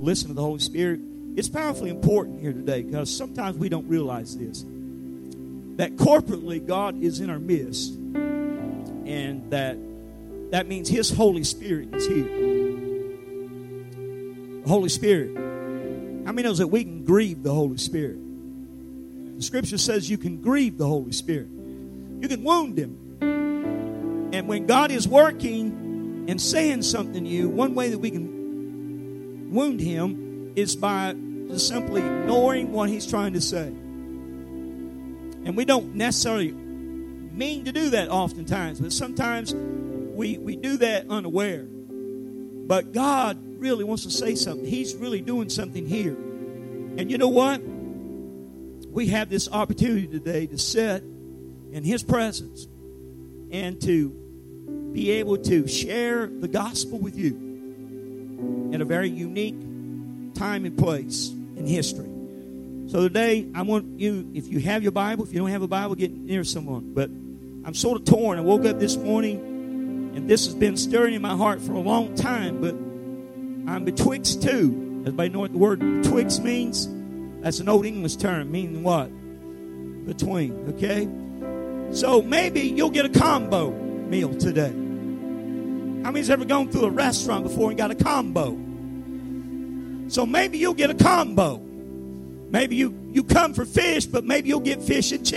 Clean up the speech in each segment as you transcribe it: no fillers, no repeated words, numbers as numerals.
listen to the Holy Spirit. It's powerfully important here today because sometimes we don't realize this. That corporately God is in our midst. And that means His Holy Spirit is here. The Holy Spirit. How many knows that we can grieve the Holy Spirit? The Scripture says you can grieve the Holy Spirit. You can wound Him. And when God is working and saying something to you, one way that we can wound Him is by just simply ignoring what He's trying to say. And we don't necessarily mean to do that oftentimes, but sometimes we do that unaware. But God really wants to say something. He's really doing something here. And you know what? We have this opportunity today to sit in His presence and to be able to share the gospel with you in a very unique time and place in history. So today, I want you, if you have your Bible, if you don't have a Bible, get near someone. But I'm sort of torn. I woke up this morning, and this has been stirring in my heart for a long time, but I'm betwixt two. Everybody know what the word betwixt means? That's an old English term, meaning what? Between, okay? So maybe you'll get a combo meal today. How many's ever gone through a restaurant before and got a combo? So maybe you'll get a combo. Maybe you come for fish, but maybe you'll get fish and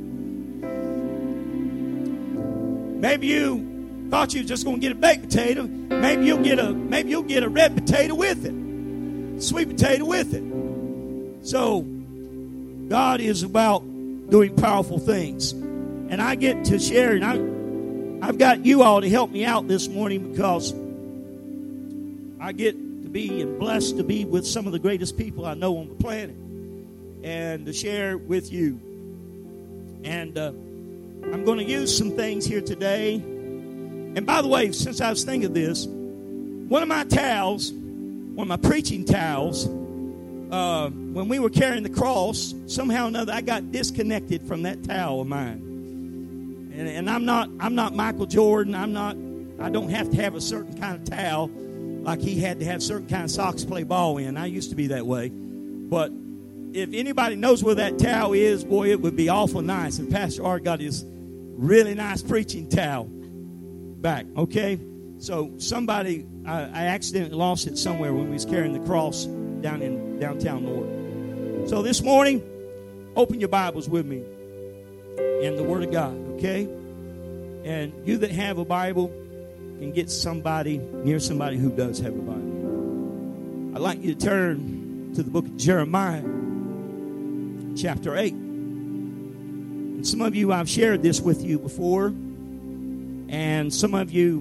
chicken. Maybe you thought you were just going to get a baked potato. Maybe you'll get a red potato with it, sweet potato with it. So God is about doing powerful things, and I get to share. And I've got you all to help me out this morning because I get to be and blessed to be with some of the greatest people I know on the planet and to share with you. And I'm going to use some things here today. And by the way, since I was thinking of this, one of my towels, one of my preaching towels, when we were carrying the cross, somehow or another I got disconnected from that towel of mine. And I'm not Michael Jordan. I don't have to have a certain kind of towel like he had to have certain kind of socks to play ball in. I used to be that way. But if anybody knows where that towel is, boy, it would be awful nice if Pastor Art got his really nice preaching towel back, okay? So somebody, I accidentally lost it somewhere when we was carrying the cross down in downtown North. So this morning, open your Bibles with me in the Word of God, okay? And you that have a Bible can get somebody, near somebody who does have a Bible. I'd like you to turn to the book of Jeremiah, chapter 8. And some of you, I've shared this with you before. And some of you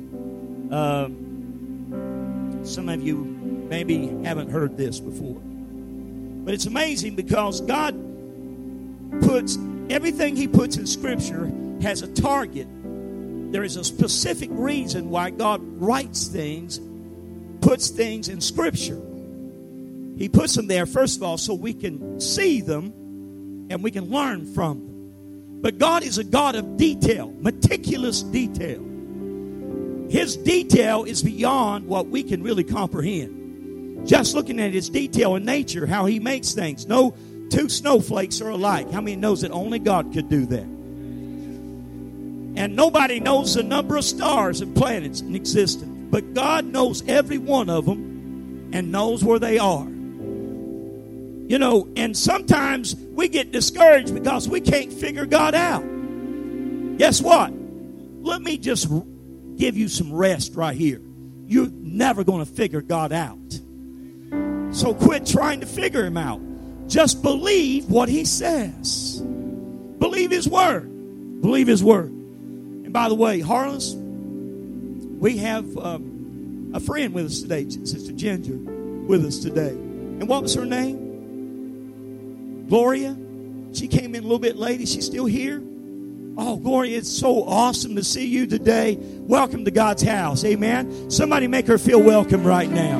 maybe haven't heard this before. But it's amazing because God puts everything He puts in Scripture has a target. There is a specific reason why God writes things, puts things in Scripture. He puts them there, first of all, so we can see them and we can learn from them. But God is a God of detail, meticulous detail. His detail is beyond what we can really comprehend. Just looking at His detail in nature, how He makes things. No two snowflakes are alike. How many knows that only God could do that? And nobody knows the number of stars and planets in existence. But God knows every one of them and knows where they are. You know, and sometimes we get discouraged because we can't figure God out. Guess what? Let me just give you some rest right here. You're never going to figure God out. So quit trying to figure Him out. Just believe what He says. Believe His Word. Believe His Word. And by the way, Harless, we have a friend with us today, Sister Ginger, with us today. And what was her name? Gloria. She came in a little bit late. Is she still here? Oh, Gloria, it's so awesome to see you today. Welcome to God's house. Amen. Somebody make her feel welcome right now.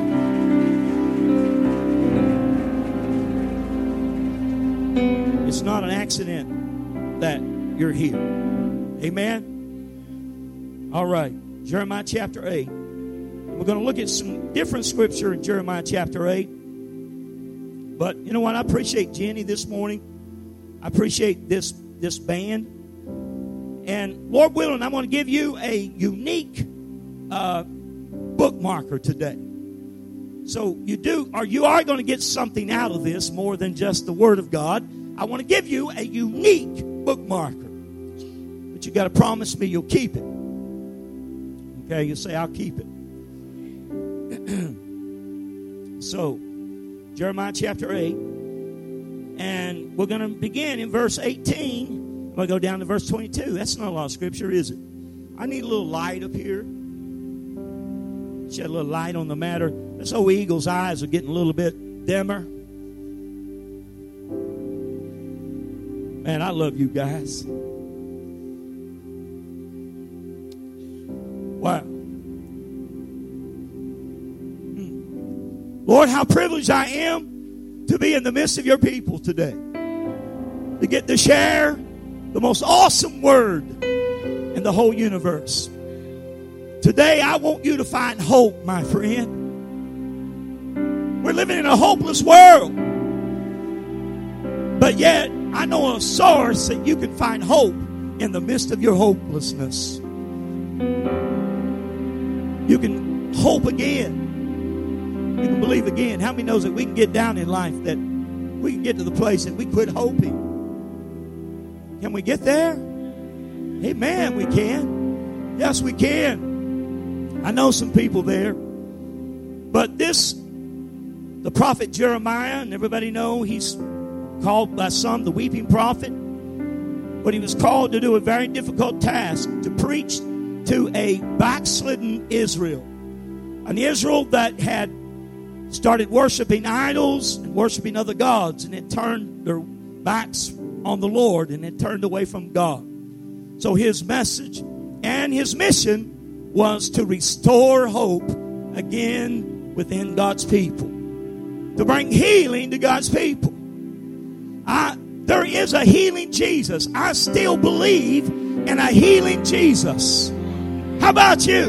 It's not an accident that you're here. Amen. All right. Jeremiah chapter 8. We're going to look at some different scripture in Jeremiah chapter 8. But you know what? I appreciate Jenny this morning. I appreciate this band. And Lord willing, I'm going to give you a unique bookmarker today. So you are going to get something out of this more than just the Word of God. I want to give you a unique bookmarker. But you got to promise me you'll keep it. Okay, you say, I'll keep it. So, Jeremiah chapter 8. And we're going to begin in verse 18. I'm going to go down to verse 22. That's not a lot of scripture, is it? I need a little light up here. Shed a little light on the matter. This old eagle's eyes are getting a little bit dimmer. Man, I love you guys. Wow. Lord, how privileged I am to be in the midst of your people today. To get to share the most awesome word in the whole universe. Today, I want you to find hope, my friend. We're living in a hopeless world. But yet, I know a source that you can find hope in the midst of your hopelessness. You can hope again. You can believe again. How many knows that we can get down in life, that we can get to the place that we quit hoping? Can we get there? Amen, we can. Yes, we can. I know some people there. But the prophet Jeremiah, and everybody know he's called by some the weeping prophet. But he was called to do a very difficult task, to preach to a backslidden Israel. An Israel that had started worshiping idols and worshiping other gods, and had turned their backs on the Lord and had turned away from God. So his message and his mission was to restore hope again within God's people, to bring healing to God's people. There is a healing Jesus. I still believe in a healing Jesus. How about you?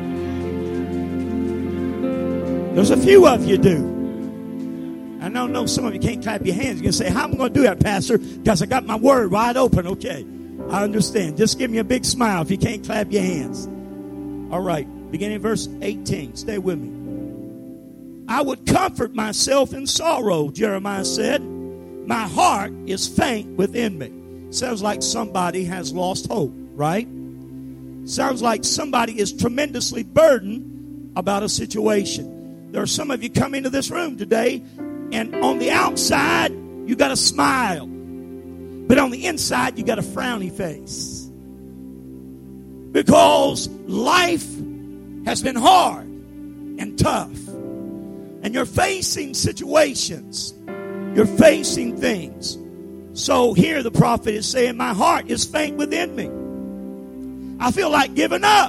There's a few of you do. I know some of you can't clap your hands. You're going to say, how am I going to do that, Pastor? Because I got my word wide open. Okay, I understand. Just give me a big smile if you can't clap your hands. All right, beginning verse 18. Stay with me. I would comfort myself in sorrow, Jeremiah said. My heart is faint within me. Sounds like somebody has lost hope, right? Sounds like somebody is tremendously burdened about a situation. There are some of you come into this room today, and on the outside, you got a smile. But on the inside, you got a frowny face. Because life has been hard and tough. And you're facing situations. You're facing things. So here the prophet is saying, my heart is faint within me. I feel like giving up.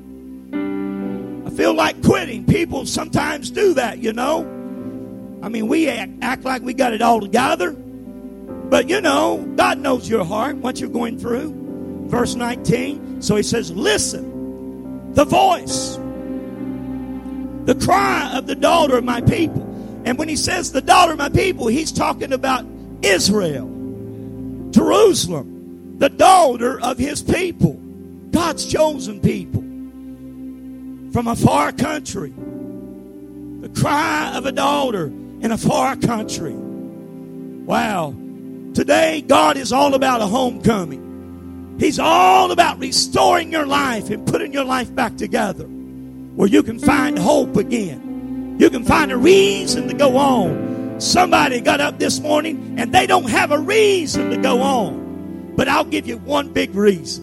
I feel like quitting. People sometimes do that, you know. I mean, we act like we got it all together. But, you know, God knows your heart, what you're going through. Verse 19. So he says, listen, the voice, the cry of the daughter of my people. And when he says the daughter of my people, he's talking about Israel, Jerusalem, the daughter of his people, God's chosen people from a far country. The cry of a daughter in a far country. Wow. Today, God is all about a homecoming. He's all about restoring your life and putting your life back together where you can find hope again. You can find a reason to go on. Somebody got up this morning and they don't have a reason to go on. But I'll give you one big reason.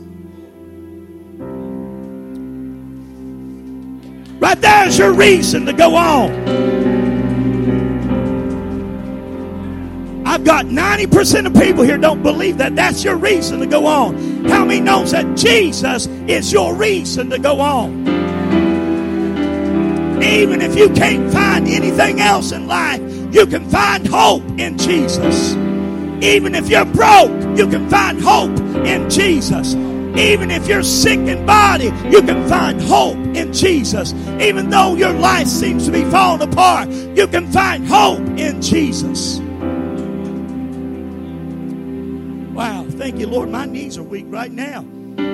Right there's your reason to go on. I've got 90% of people here don't believe that. That's your reason to go on. How many knows that Jesus is your reason to go on? Even if you can't find anything else in life, you can find hope in Jesus. Even if you're broke, you can find hope in Jesus. Even if you're sick in body, you can find hope in Jesus. Even though your life seems to be falling apart, you can find hope in Jesus. Wow, thank you, Lord. My knees are weak right now.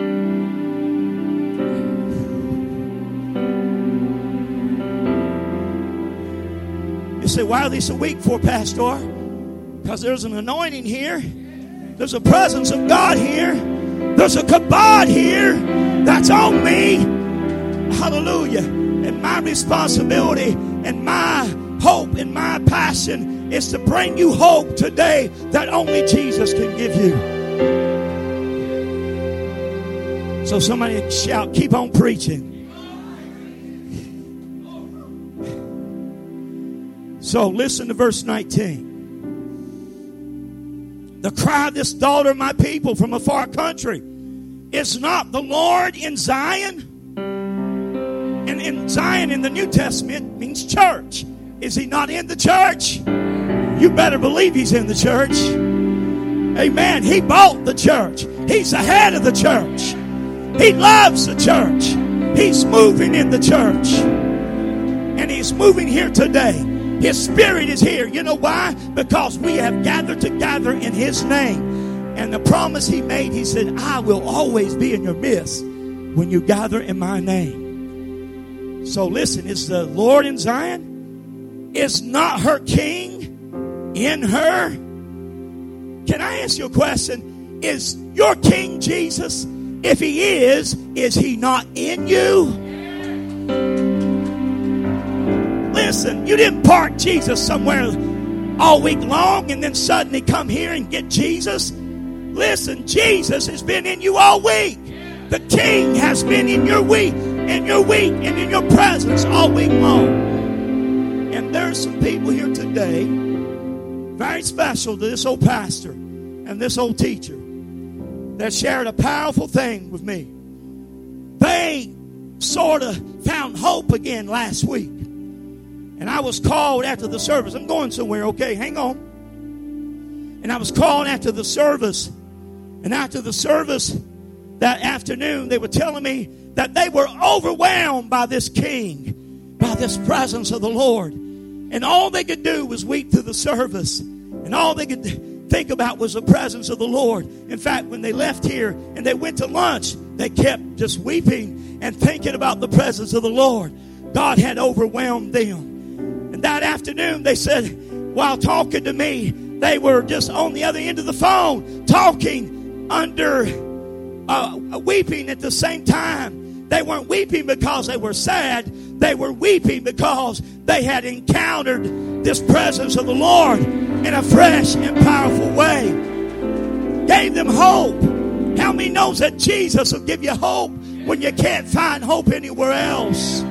You say, why are they so weak for, Pastor? Because there's an anointing here. There's a presence of God here. There's a kabod here that's on me. Hallelujah. And my responsibility and my hope and my passion is to bring you hope today that only Jesus can give you. So somebody shout, keep on preaching. So listen to verse 19. The cry of this daughter of my people from a far country, is not the Lord in Zion? And in Zion in the New Testament means church. Is he not in the church? You better believe he's in the church. Amen. He bought the church. He's the head of the church. He loves the church. He's moving in the church. And he's moving here today. His Spirit is here. You know why? Because we have gathered together in his name. And the promise he made, he said, I will always be in your midst when you gather in my name. So listen, is the Lord in Zion? Is not her king in her? Can I ask you a question? Is your king Jesus? If he is he not in you? Listen, you didn't park Jesus somewhere all week long and then suddenly come here and get Jesus. Listen, Jesus has been in you all week. The King has been in your week, and in your presence all week long. And there's some people here today, very special to this old pastor and this old teacher, that shared a powerful thing with me. They sort of found hope again last week. And I was called after the service. I'm going somewhere, okay? Hang on. And I was called after the service. And after the service that afternoon, they were telling me that they were overwhelmed by this king, by this presence of the Lord. And all they could do was weep through the service. And all they could think about was the presence of the Lord. In fact, when they left here and they went to lunch, they kept just weeping and thinking about the presence of the Lord. God had overwhelmed them. And that afternoon, they said, while talking to me, they were just on the other end of the phone, talking under weeping at the same time. They weren't weeping because they were sad. They were weeping because they had encountered this presence of the Lord in a fresh and powerful way. Gave them hope. How many knows that Jesus will give you hope when you can't find hope anywhere else?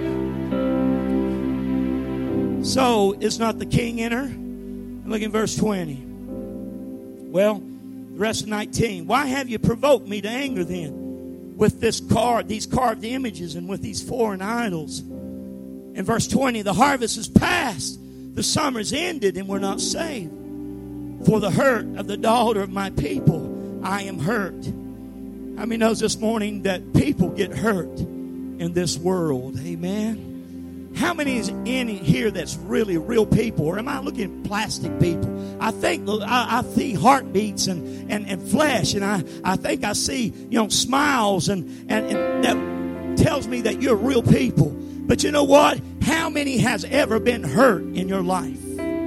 So, is not the king in her? Look in verse 20. Well, the rest of 19. Why have you provoked me to anger then with these carved images and with these foreign idols? In verse 20, the harvest is past, the summer's ended, and we're not saved. For the hurt of the daughter of my people, I am hurt. How many knows this morning that people get hurt in this world? Amen. How many is in here that's really real people? Or am I looking at plastic people? I think I see heartbeats and flesh, and I think I see, smiles, and that tells me that you're real people. But you know what? How many has ever been hurt in your life?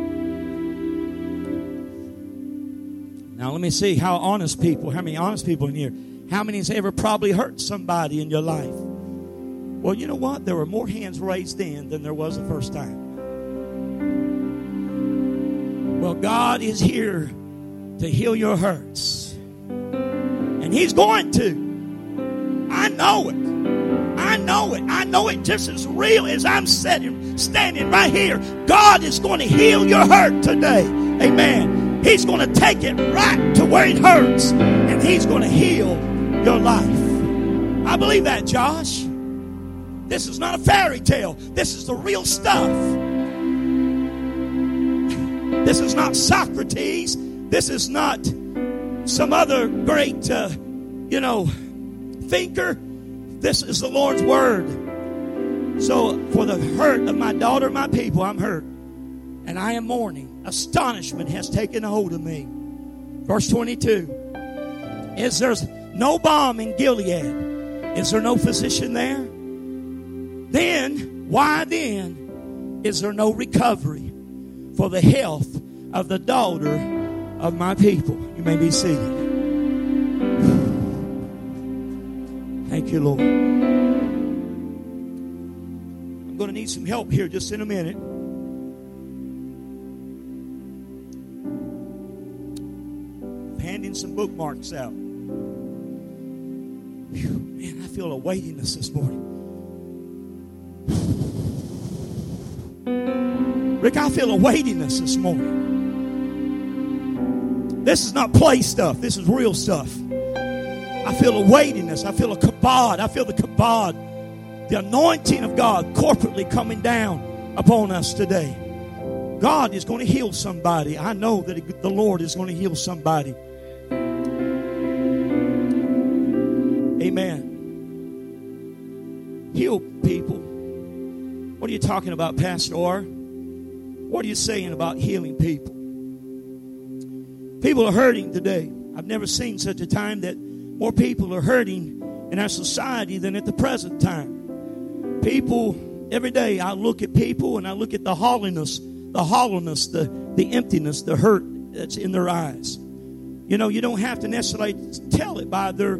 Now let me see how many honest people in here? How many has ever probably hurt somebody in your life? Well, you know what? There were more hands raised then than there was the first time. Well, God is here to heal your hurts. And he's going to. I know it. I know it. I know it just as real as I'm standing right here. God is going to heal your hurt today. Amen. He's going to take it right to where it hurts. And he's going to heal your life. I believe that, Josh. This is not a fairy tale. This is the real stuff. This is not Socrates. This is not some other great, thinker. This is the Lord's word. So for the hurt of my daughter, my people, I'm hurt. And I am mourning. Astonishment has taken hold of me. Verse 22. Is there no balm in Gilead? Is there no physician there? Then, why then is there no recovery for the health of the daughter of my people? You may be seated. Thank you, Lord. I'm going to need some help here just in a minute. Handing some bookmarks out. Whew, man, I feel a weightiness this morning. Rick, I feel a weightiness this morning. This is not play stuff. This is real stuff. I feel a weightiness. I feel a kabod. I feel the kabod, the anointing of God corporately coming down upon us today. God is going to heal somebody. I know that the Lord is going to heal somebody. Amen. Heal people. What are you talking about, Pastor R? What are you saying about healing people? People are hurting today. I've never seen such a time that more people are hurting in our society than at the present time. People, every day I look at people and I look at the hollowness, the emptiness, the hurt that's in their eyes. You know, you don't have to necessarily tell it by their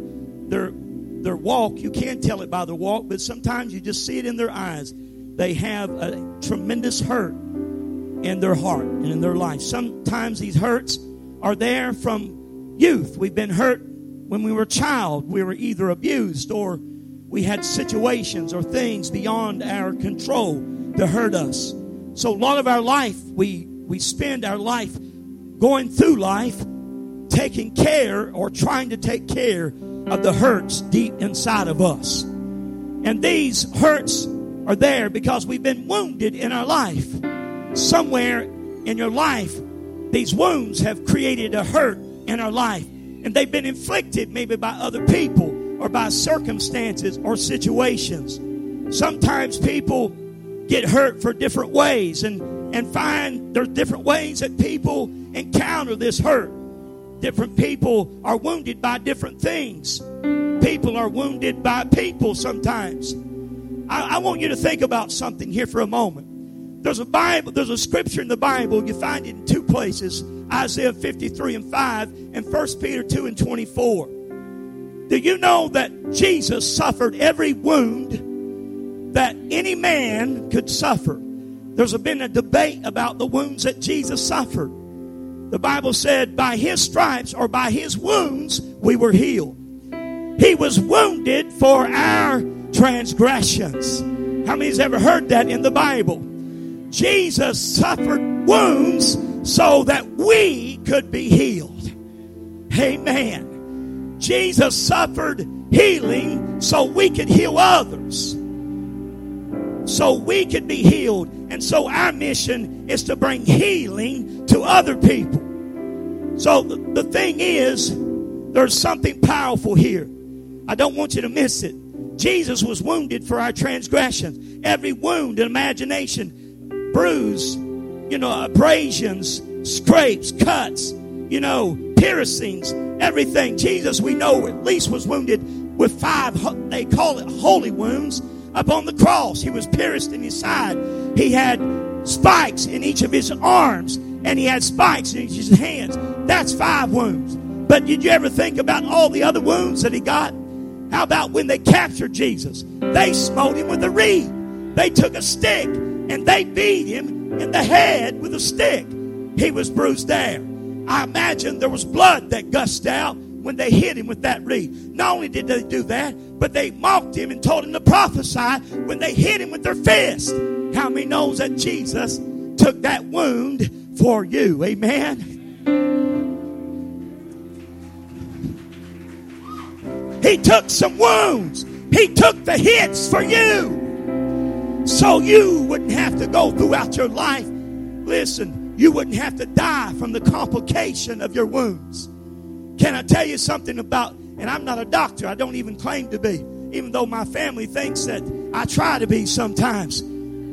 walk. You can tell it by their walk, but sometimes you just see it in their eyes. They have a tremendous hurt in their heart and in their life. Sometimes these hurts are there from youth. We've been hurt when we were a child. We were either abused or we had situations or things beyond our control to hurt us. So a lot of our life, we spend our life going through life taking care or trying to take care of the hurts deep inside of us. And these hurts are there because we've been wounded in our life. Somewhere in your life, these wounds have created a hurt in our life. And they've been inflicted maybe by other people or by circumstances or situations. Sometimes people get hurt for different ways and find there's different ways that people encounter this hurt. Different people are wounded by different things. People are wounded by people sometimes. I want you to think about something here for a moment. There's a scripture in the Bible. You find it in two places. Isaiah 53:5 and 1 Peter 2:24. Do you know that Jesus suffered every wound that any man could suffer? There's been a debate about the wounds that Jesus suffered. The Bible said, by his stripes or by his wounds, we were healed. He was wounded for our transgressions. How many has ever heard that in the Bible? Jesus suffered wounds so that we could be healed. Amen. Jesus suffered healing so we could heal others. So we could be healed. And so our mission is to bring healing to other people. So the thing is, there's something powerful here. I don't want you to miss it. Jesus was wounded for our transgressions. Every wound and imagination, bruise, abrasions, scrapes, cuts, piercings, everything. Jesus, we know, at least was wounded with 5, they call it holy wounds, upon the cross. He was pierced in his side. He had spikes in each of his arms, and he had spikes in each of his hands. That's 5 wounds. But did you ever think about all the other wounds that he got? How about when they captured Jesus? They smote him with a reed. They took a stick and they beat him in the head with a stick. He was bruised there. I imagine there was blood that gushed out when they hit him with that reed. Not only did they do that, but they mocked him and told him to prophesy when they hit him with their fist. How many knows that Jesus took that wound for you? Amen. He took some wounds. He took the hits for you. So you wouldn't have to go throughout your life. Listen, you wouldn't have to die from the complication of your wounds. Can I tell you something about And I'm not a doctor. I don't even claim to be, even though my family thinks that I try to be sometimes.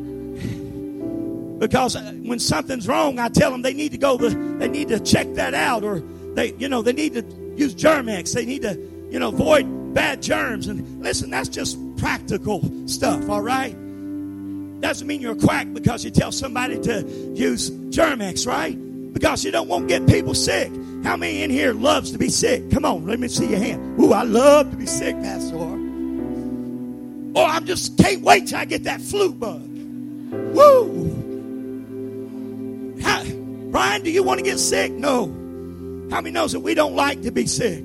Because when something's wrong, I tell them they need to check that out, or they need to use Germ-X. They need to, avoid bad germs. And listen, that's just practical stuff, all right? Doesn't mean you're a quack because you tell somebody to use Germ-X, right? Because you don't want to get people sick. How many in here loves to be sick? Come on, let me see your hand. Ooh, I love to be sick, Pastor. Oh, I just can't wait till I get that flu bug. Woo! Brian, do you want to get sick? No. How many knows that we don't like to be sick?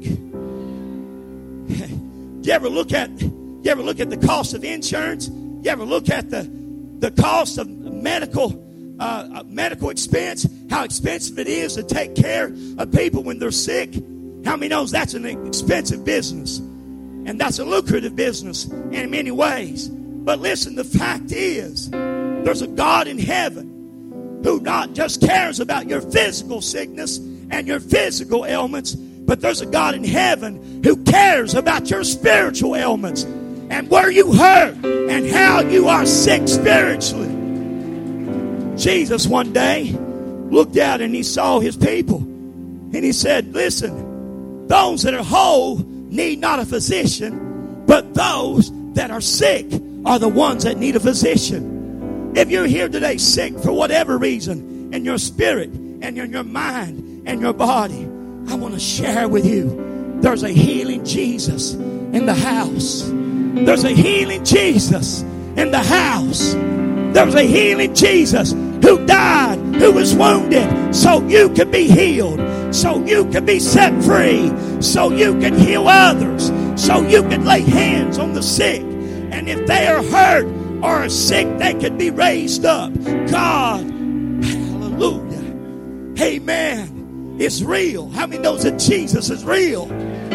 You ever look at the cost of insurance? You ever look at the cost of medical expense? How expensive it is to take care of people when they're sick? How many knows that's an expensive business? And that's a lucrative business in many ways. But listen, the fact is, there's a God in heaven who not just cares about your physical sickness and your physical ailments, but there's a God in heaven who cares about your spiritual ailments and where you hurt and how you are sick spiritually. Jesus one day looked out and he saw his people and he said, listen, those that are whole need not a physician, but those that are sick are the ones that need a physician. If you're here today sick for whatever reason, in your spirit and in your mind and your body, I want to share with you, there's a healing Jesus in the house. There's a healing Jesus in the house. There's a healing Jesus who died, who was wounded, so you can be healed, so you can be set free, so you can heal others, so you can lay hands on the sick. And if they are hurt or are sick, they can be raised up. God, hallelujah, amen, it's real. How many knows that Jesus is real?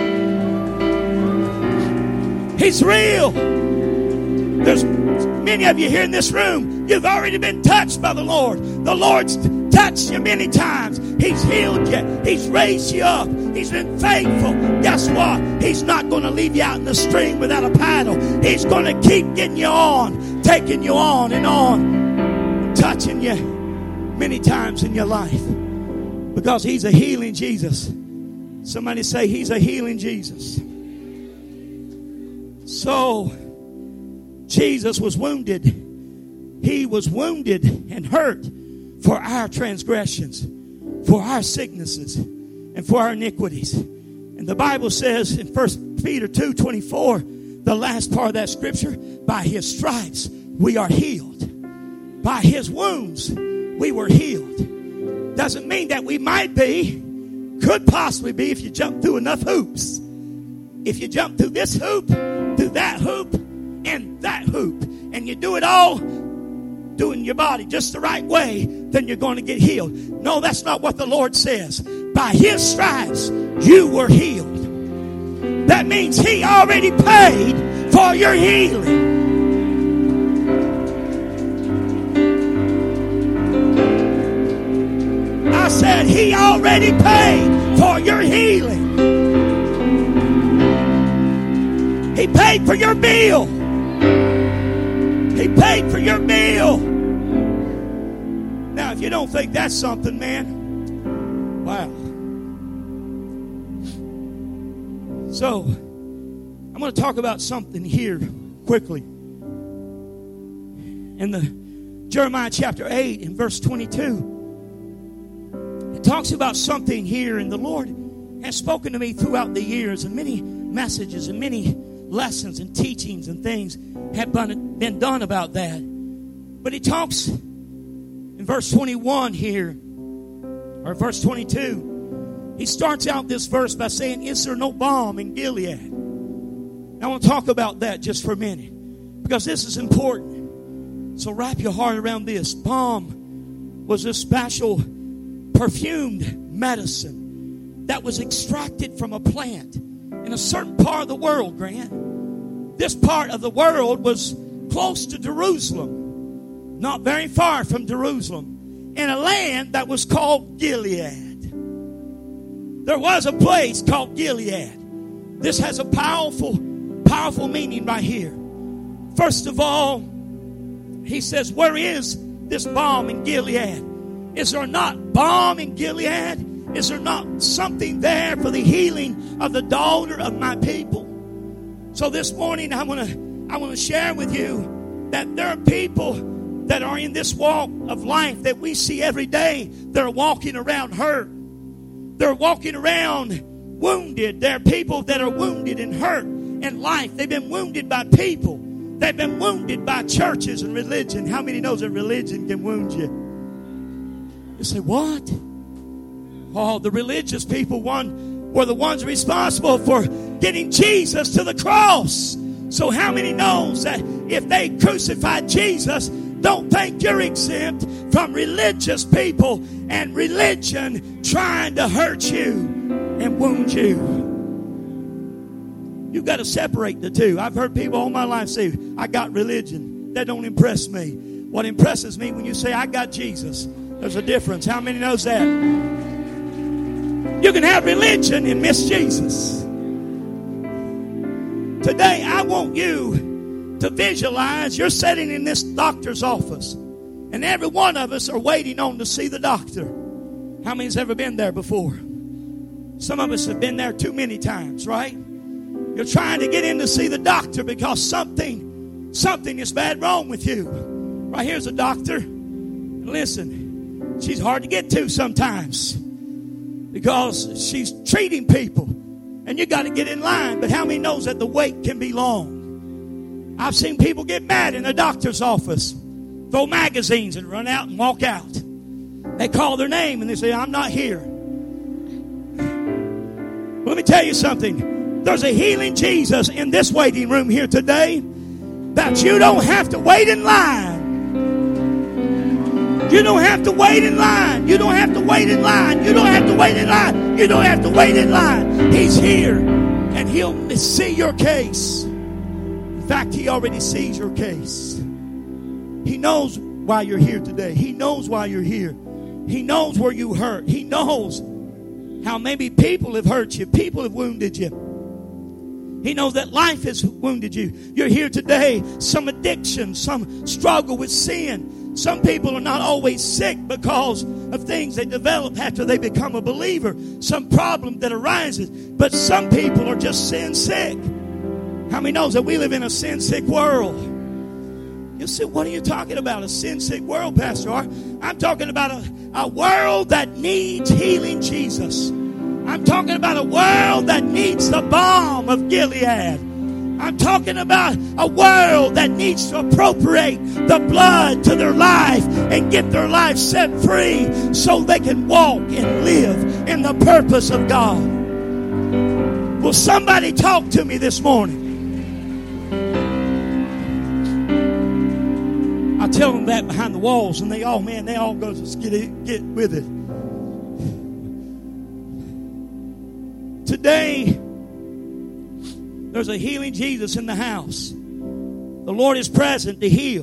He's real. There's many of you here in this room, you've already been touched by the Lord. The Lord's touched you many times. He's healed you. He's raised you up. He's been faithful. Guess what? He's not going to leave you out in the stream without a paddle. He's going to keep getting you on, taking you on and on, touching you many times in your life. Because he's a healing Jesus. Somebody say he's a healing Jesus. So, Jesus was wounded. He was wounded and hurt for our transgressions, for our sicknesses, and for our iniquities. And the Bible says in 1 Peter 2:24, the last part of that scripture, by his stripes we are healed. By his wounds we were healed. Doesn't mean that we might be, could possibly be if you jump through enough hoops. If you jump through this hoop, through that hoop, and that hoop, and you do it all, doing your body just the right way, then you're going to get healed. No, that's not what the Lord says. By his stripes, you were healed. That means he already paid for your healing. I said he already paid for your healing. He paid for your bill. He paid for your bill. Now, if you don't think that's something, man, wow. So, I'm going to talk about something here quickly. In the Jeremiah chapter 8 and verse 22, it talks about something here, and the Lord has spoken to me throughout the years, and many messages and many lessons and teachings and things have been done about that. But he talks in verse 21 here, or verse 22. He starts out this verse by saying, is there no balm in Gilead? Now, I want to talk about that just for a minute, because this is important. So wrap your heart around this. Balm was a special perfumed medicine that was extracted from a plant in a certain part of the world, Grant. This part of the world was close to Jerusalem, not very far from Jerusalem, in a land that was called Gilead. There was a place called Gilead. This has a powerful meaning right here. First of all, he says, where is this balm in Gilead? Is there not balm in Gilead? Is there not something there for the healing of the daughter of my people? So this morning I want to share with you that there are people that are in this walk of life that we see every day. They're walking around hurt. They're walking around wounded. There are people that are wounded and hurt in life. They've been wounded by people. They've been wounded by churches and religion. How many knows that religion can wound you? You say, what? Oh, the religious people were the ones responsible for getting Jesus to the cross. So how many knows that if they crucified Jesus, don't think you're exempt from religious people and religion trying to hurt you and wound you. You've got to separate the two. I've heard people all my life say, I got religion. That don't impress me. What impresses me when you say, I got Jesus. There's a difference. How many knows that? You can have religion and miss Jesus. Today, I want you to visualize you're sitting in this doctor's office, and every one of us are waiting on to see the doctor. How many's ever been there before? Some of us have been there too many times, right? You're trying to get in to see the doctor because something is bad wrong with you. Right here's a doctor. Listen, she's hard to get to sometimes because she's treating people, and you got to get in line. But how many knows that the wait can be long? I've seen people get mad in the doctor's office, throw magazines and run out and walk out. They call their name and they say, I'm not here. Well, let me tell you something. There's a healing Jesus in this waiting room here today that you don't have to wait in line. You don't have to wait in line. You don't have to wait in line. You don't have to wait in line. You don't have to wait in line. He's here and he'll see your case. In fact, he already sees your case. He knows why you're here today. He knows why you're here. He knows where you hurt. He knows how maybe people have hurt you. People have wounded you. He knows that life has wounded you. You're here today. Some addiction, some struggle with sin. Some people are not always sick because of things they develop after they become a believer. Some problem that arises. But some people are just sin sick. How many knows that we live in a sin sick world? You say, what are you talking about? A sin sick world, Pastor R? I'm talking about a world that needs healing Jesus. I'm talking about a world that needs the balm of Gilead. I'm talking about a world that needs to appropriate the blood to their life and get their life set free so they can walk and live in the purpose of God. Will somebody talk to me this morning? I tell them that behind the walls, and they all go, just get with it. Today, there's a healing Jesus in the house. The Lord is present to heal.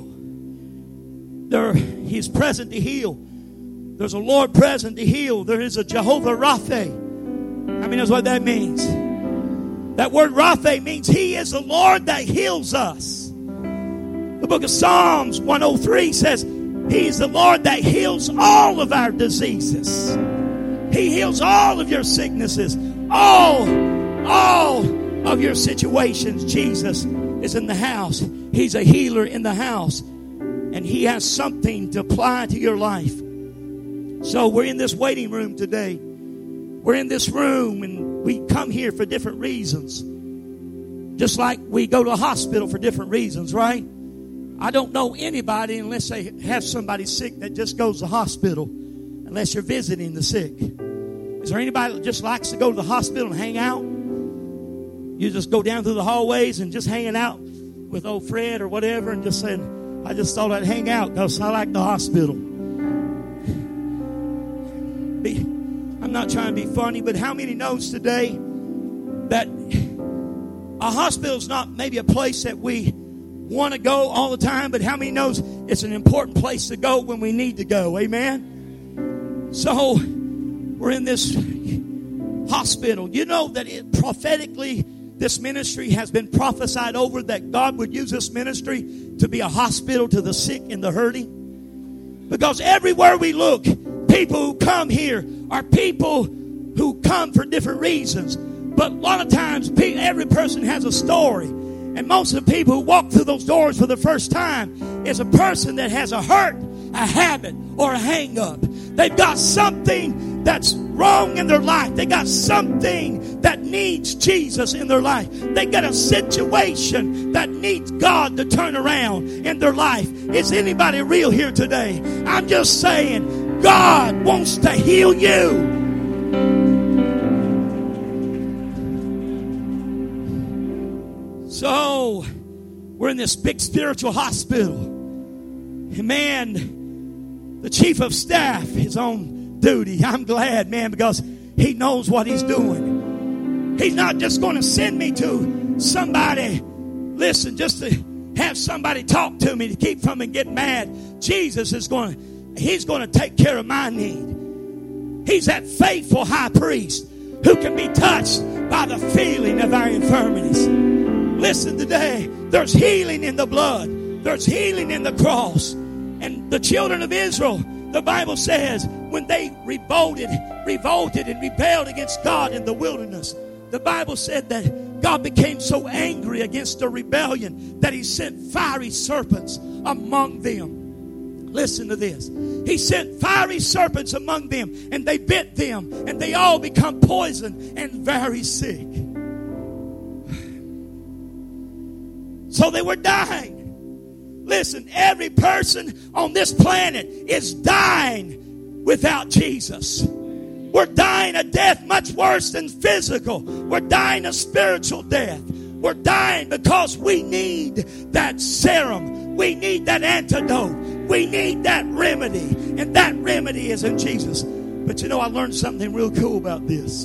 He's present to heal. There's a Lord present to heal. There is a Jehovah Rapha. I mean, that's what that means. That word Rapha means He is the Lord that heals us. The book of Psalms 103 says He's the Lord that heals all of our diseases. He heals all of your sicknesses. All of your situations. Jesus is in the house. He's a healer in the house. And He has something to apply to your life. So we're in this waiting room today. We're in this room and we come here for different reasons. Just like we go to a hospital for different reasons, right? I don't know anybody unless they have somebody sick that just goes to the hospital. Unless you're visiting the sick. Is there anybody that just likes to go to the hospital and hang out? You just go down through the hallways and just hanging out with old Fred or whatever and just saying, I just thought I'd hang out because I like the hospital. I'm not trying to be funny, but how many knows today that a hospital is not maybe a place that we want to go all the time, but how many knows it's an important place to go when we need to go? Amen? So we're in this hospital. You know that it prophetically This ministry has been prophesied over that God would use this ministry to be a hospital to the sick and the hurting. Because everywhere we look, people who come here are people who come for different reasons. But a lot of times, every person has a story. And most of the people who walk through those doors for the first time is a person that has a hurt, a habit, or a hang-up. They've got something that's wrong in their life. They got something that needs Jesus in their life. They got a situation that needs God to turn around in their life. Is anybody real here today? I'm just saying, God wants to heal you. So, we're in this big spiritual hospital. And man, the chief of staff is on duty. I'm glad, man, because he knows what he's doing. He's not just going to send me to somebody, listen, just to have somebody talk to me to keep from and get mad. Jesus is he's going to take care of my need. He's that faithful high priest who can be touched by the feeling of our infirmities. Listen today, there's healing in the blood. There's healing in the cross. And the children of Israel, the Bible says, when they revolted and rebelled against God in the wilderness, the Bible said that God became so angry against the rebellion that he sent fiery serpents among them. Listen to this. He sent fiery serpents among them, and they bit them, and they all become poisoned and very sick. So they were dying. Listen, every person on this planet is dying without Jesus. We're dying a death much worse than physical. We're dying a spiritual death. We're dying because we need that serum. We need that antidote. We need that remedy. And that remedy is in Jesus. But you know, I learned something real cool about this.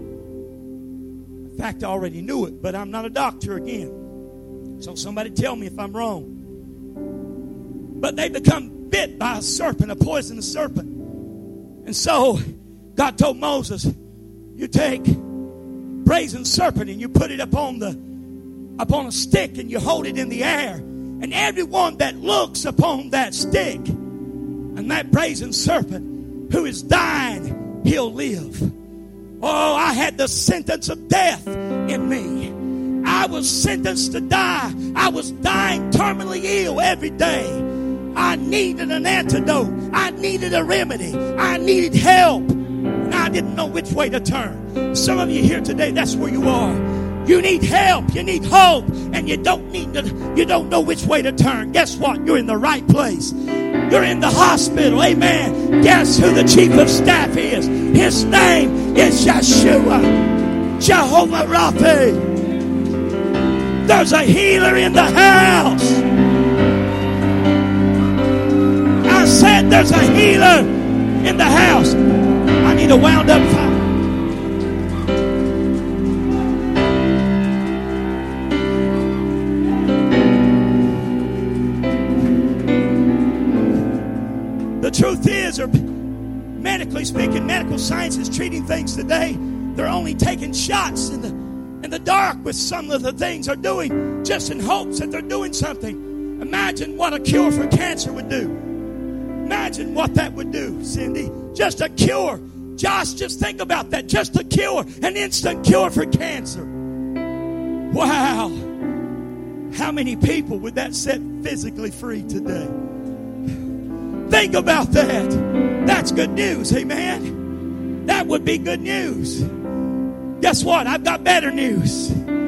In fact, I already knew it, but I'm not a doctor again. So somebody tell me if I'm wrong. But they become bit by a serpent, a poisonous serpent. And so God told Moses, you take brazen serpent and you put it upon a stick and you hold it in the air. And everyone that looks upon that stick and that brazen serpent who is dying, he'll live. Oh, I had the sentence of death in me. I was sentenced to die. I was dying terminally ill every day. I needed an antidote. I needed a remedy. I needed help. And I didn't know which way to turn. Some of you here today, that's where you are. You need help. You need hope. And you don't know which way to turn. Guess what? You're in the right place. You're in the hospital. Amen. Guess who the chief of staff is? His name is Yeshua. Jehovah Rapha. There's a healer in the house. I said there's a healer in the house. I need a wound up fire. The truth is, or medically speaking, medical science is treating things today. They're only taking shots in the dark with some of the things they're doing just in hopes that they're doing something. Imagine what a cure for cancer would do. Imagine what that would do, Cindy. Just a cure. Josh, just think about that. Just a cure. An instant cure for cancer. Wow. How many people would that set physically free today? Think about that. That's good news. Amen. That would be good news. Guess what? I've got better news.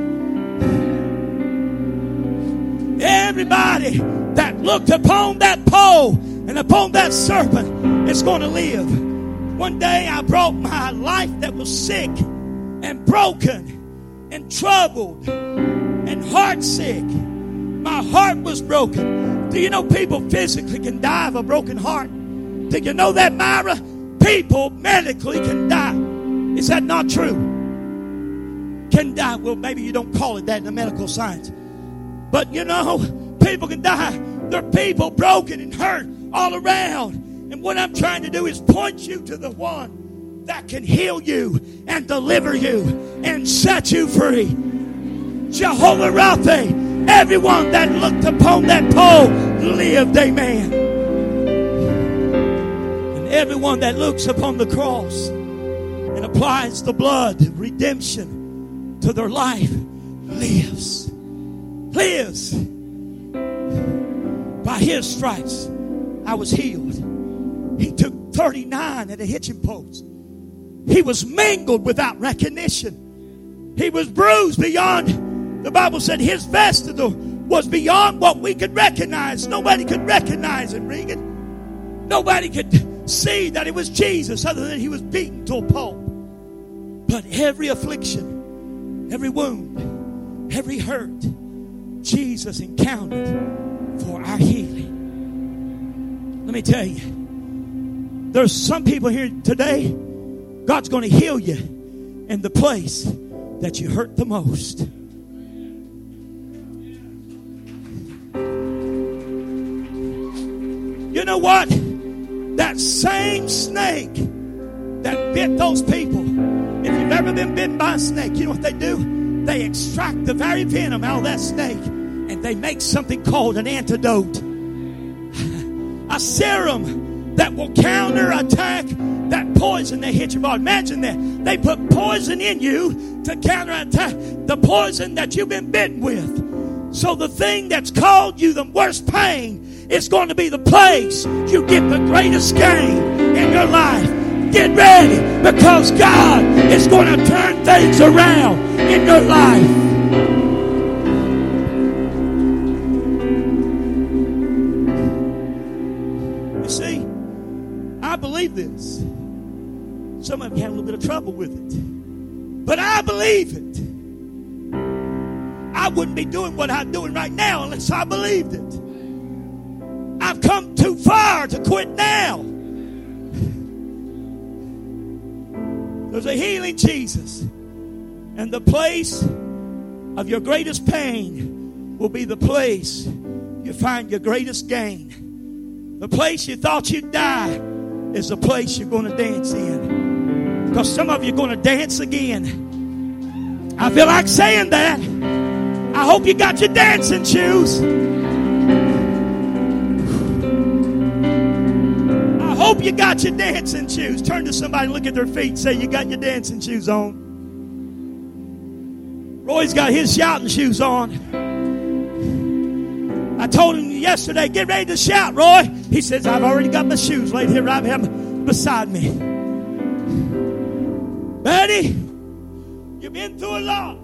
Everybody that looked upon that pole and upon that serpent is going to live. One day I brought my life that was sick and broken and troubled and heartsick. My heart was broken. Do you know people physically can die of a broken heart? Did you know that, Myra? People medically can die. Is that not true? Can die. Well, maybe you don't call it that in the medical science. But you know, people can die. There are people broken and hurt all around. And what I'm trying to do is point you to the one that can heal you and deliver you and set you free. Jehovah Rapha. Everyone that looked upon that pole lived, amen. And everyone that looks upon the cross and applies the blood of redemption to their life lives. By his stripes I was healed. He took 39 at a hitching post. He was mangled without recognition. He was bruised beyond, the Bible said his vesture was beyond what we could recognize. Nobody could recognize him, Regan. Nobody could see that it was Jesus other than he was beaten to a pulp. But every affliction, every wound, every hurt, Jesus encountered for our healing. Let me tell you, there's some people here today, God's going to heal you in the place that you hurt the most. You know what? That same snake that bit those people, if you've ever been bitten by a snake, you know what they do? They extract the very venom out of that snake and they make something called an antidote. A serum that will counterattack that poison they hit your body. Imagine that. They put poison in you to counterattack the poison that you've been bitten with. So the thing that's caused you the worst pain is going to be the place you get the greatest gain in your life. Get ready, because God is going to turn things around in your life. You see, I believe this. Some of you had a little bit of trouble with it, but I believe it. I wouldn't be doing what I'm doing right now unless I believed it. I've come too far to quit now. There's a healing Jesus, and the place of your greatest pain will be the place you find your greatest gain. The place you thought you'd die is the place you're going to dance in, because some of you are going to dance again. I feel like saying that. I hope you got your dancing shoes. I hope you got your dancing shoes. Turn to somebody and look at their feet. Say, you got your dancing shoes on. Roy's got his shouting shoes on. I told him yesterday, get ready to shout, Roy. He says, I've already got my shoes laid here right beside me. Betty, you've been through a lot.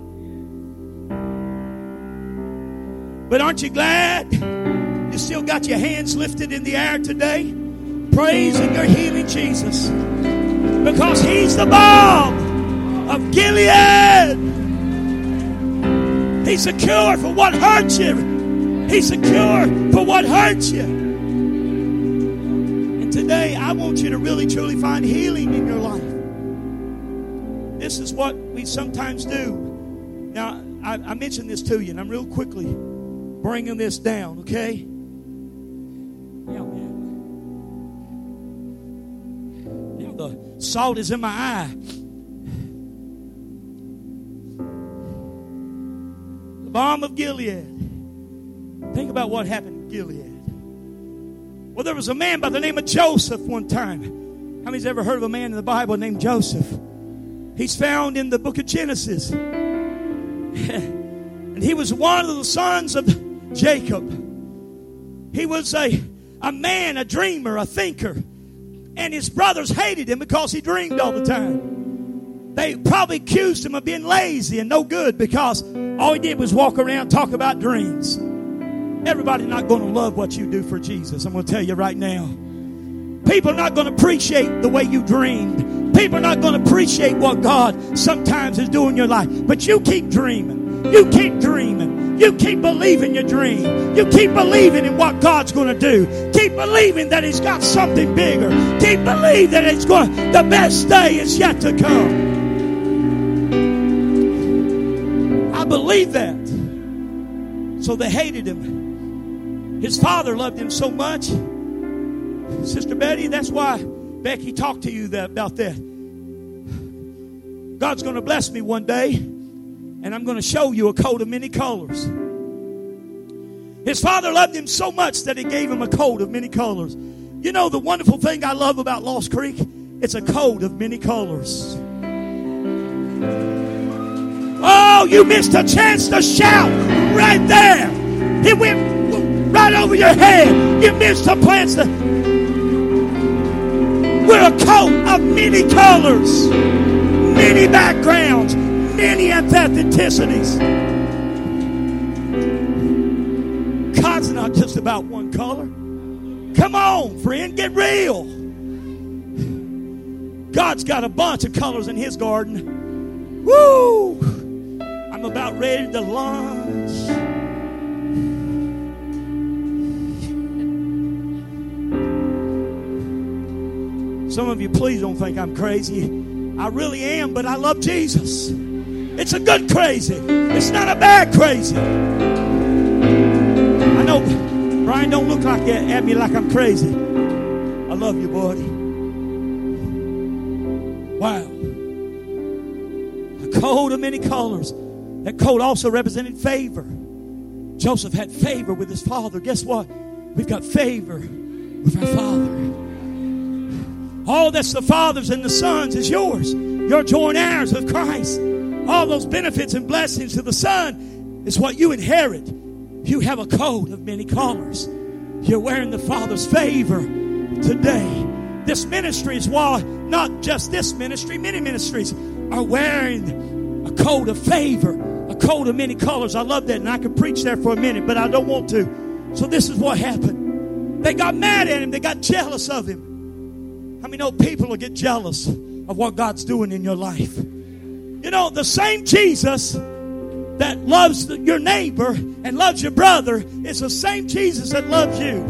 But aren't you glad you still got your hands lifted in the air today? Praising your healing Jesus. Because he's the balm of Gilead. He's a cure for what hurts you. He's a cure for what hurts you. And today I want you to really truly find healing in your life. This is what we sometimes do. Now, I mentioned this to you, and I'm real quickly bringing this down, okay? Yeah, man. Now the salt is in my eye. The balm of Gilead. Think about what happened in Gilead. Well, there was a man by the name of Joseph one time. How many's ever heard of a man in the Bible named Joseph? He's found in the book of Genesis. And he was one of the sons of Jacob. He was a man, a dreamer, a thinker. And his brothers hated him because he dreamed all the time. They probably accused him of being lazy and no good because all he did was walk around talk about dreams. Everybody's not going to love what you do for Jesus. I'm going to tell you right now. People are not going to appreciate the way you dreamed. People are not going to appreciate what God sometimes is doing in your life. But you keep dreaming. You keep dreaming. You keep believing your dream. You keep believing in what God's going to do. Keep believing that he's got something bigger. Keep believing that the best day is yet to come. I believe that. So they hated him. His father loved him so much. Sister Betty, that's why Becky talked to you about that. God's going to bless me one day. And I'm going to show you a coat of many colors. His father loved him so much that he gave him a coat of many colors. You know the wonderful thing I love about Lost Creek? It's a coat of many colors. Oh, you missed a chance to shout right there. It went right over your head. You missed a chance to... We're a coat of many colors, many backgrounds, many antithetices. God's not just about one color. Come on, friend, get real. God's got a bunch of colors in his garden. Woo! I'm about ready to launch. Some of you, please don't think I'm crazy. I really am, but I love Jesus. It's a good crazy. It's not a bad crazy. I know Brian don't look like that at me like I'm crazy. I love you, buddy. Wow. A coat of many colors. That coat also represented favor. Joseph had favor with his father. Guess what? We've got favor with our Father. All that's the Father's and the Son's is yours. You're joint heirs of Christ. All those benefits and blessings to the Son is what you inherit. You have a coat of many colors. You're wearing the Father's favor today. This ministry is why, not just this ministry, many ministries are wearing a coat of favor, a coat of many colors. I love that, and I could preach there for a minute, but I don't want to. So this is what happened. They got mad at him. They got jealous of him. How many know people will get jealous of what God's doing in your life? You know, the same Jesus that loves your neighbor and loves your brother is the same Jesus that loves you.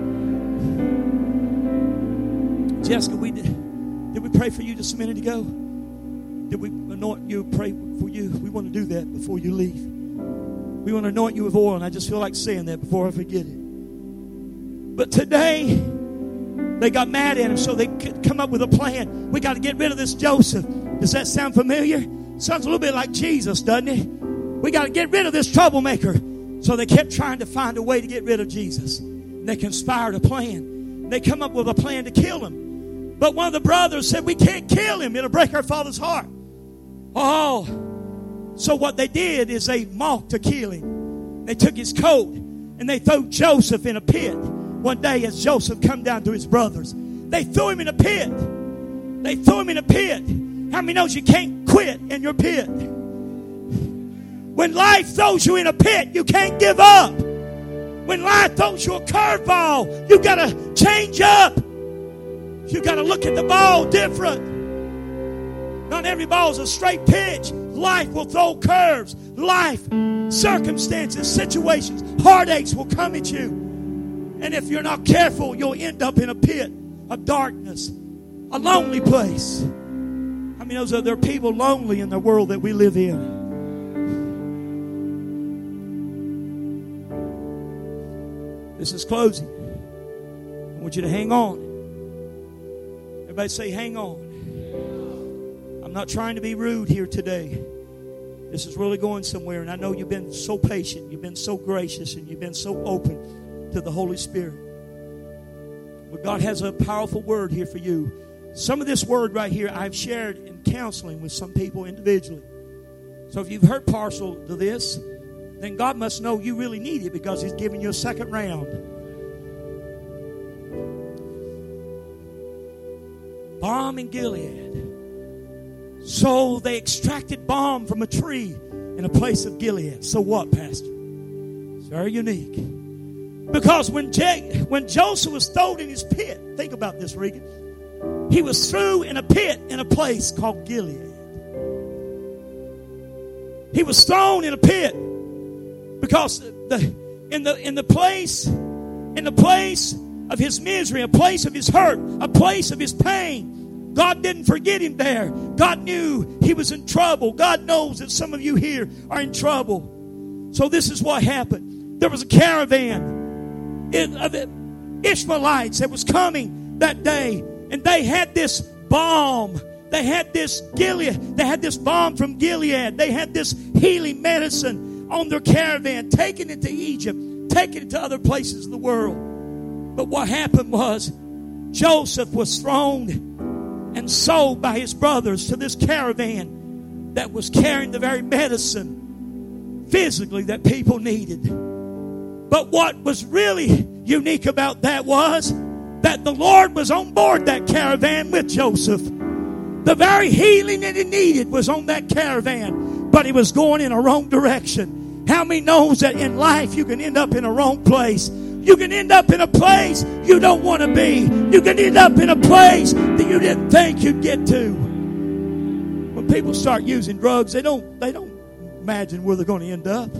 Jessica, did we pray for you just a minute ago? Did we anoint you, pray for you? We want to do that before you leave. We want to anoint you with oil, and I just feel like saying that before I forget it. But today, they got mad at him, so they could come up with a plan. We got to get rid of this Joseph. Does that sound familiar? Sounds a little bit like Jesus, doesn't it? We got to get rid of this troublemaker. So they kept trying to find a way to get rid of Jesus. And they conspired a plan. They come up with a plan to kill him. But one of the brothers said, we can't kill him. It'll break our father's heart. Oh. So what they did is they mocked to kill him. They took his coat and they threw Joseph in a pit. One day as Joseph come down to his brothers, they threw him in a pit. They threw him in a pit. How many knows you can't quit in your pit? When life throws you in a pit, you can't give up. When life throws you a curveball, you got to change up. You got to look at the ball different. Not every ball is a straight pitch. Life will throw curves. Life, circumstances, situations, heartaches will come at you. And if you're not careful, you'll end up in a pit of darkness, a lonely place. I mean, there are people lonely in the world that we live in. This is closing. I want you to hang on. Everybody say, hang on. I'm not trying to be rude here today. This is really going somewhere, and I know you've been so patient, you've been so gracious, and you've been so open to the Holy Spirit. But God has a powerful word here for you. Some of this word right here I've shared in counseling with some people individually. So if you've heard partial to this, then God must know you really need it because He's giving you a second round. Balm in Gilead. So they extracted balm from a tree in a place of Gilead. So what, Pastor? It's very unique. Because when Joseph was thrown in his pit, think about this, Regan. He was thrown in a pit in a place called Gilead. He was thrown in a pit because in the place of his misery, a place of his hurt, a place of his pain, God didn't forget him there. God knew he was in trouble. God knows that some of you here are in trouble. So this is what happened. There was a caravan of the Ishmaelites that was coming that day, and they had this balm They had this Gilead. They had this balm from Gilead. They had this healing medicine on their caravan, taking it to Egypt, taking it to other places of the world. But what happened was Joseph was thrown and sold by his brothers to this caravan that was carrying the very medicine physically that people needed. But what was really unique about that was that the Lord was on board that caravan with Joseph. The very healing that he needed was on that caravan, but he was going in a wrong direction. How many knows that in life you can end up in a wrong place? You can end up in a place you don't want to be. You can end up in a place that you didn't think you'd get to. When people start using drugs, they don't imagine where they're going to end up.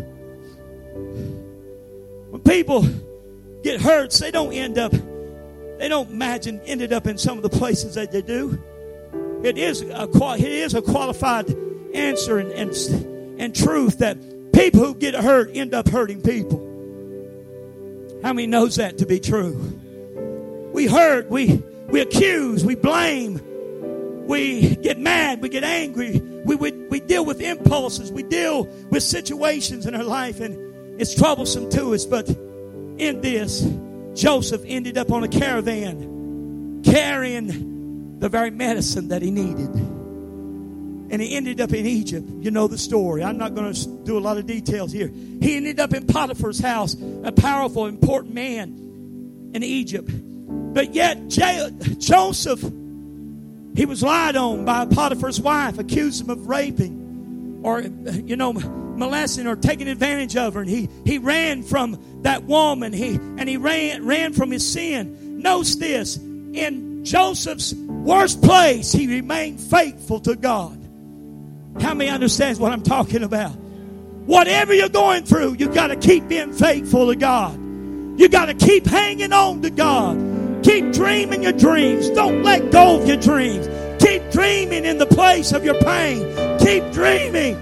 When people get hurt, they don't imagine ended up in some of the places that they do. It is a qualified answer and truth that people who get hurt end up hurting people. How many knows that to be true? We hurt, we accuse, we blame, we get mad, we get angry, we deal with impulses, we deal with situations in our life, and it's troublesome to us. But in this, Joseph ended up on a caravan carrying the very medicine that he needed. And he ended up in Egypt. You know the story. I'm not going to do a lot of details here. He ended up in Potiphar's house, a powerful, important man in Egypt. But yet Joseph, he was lied on by Potiphar's wife, accused him of raping or, molesting or taking advantage of her. And he ran from that woman. He ran from his sin. Notice this. In Joseph's worst place, he remained faithful to God. How many understands what I'm talking about? Whatever you're going through, you got to keep being faithful to God. You got to keep hanging on to God. Keep dreaming your dreams. Don't let go of your dreams. Keep dreaming in the place of your pain. Keep dreaming.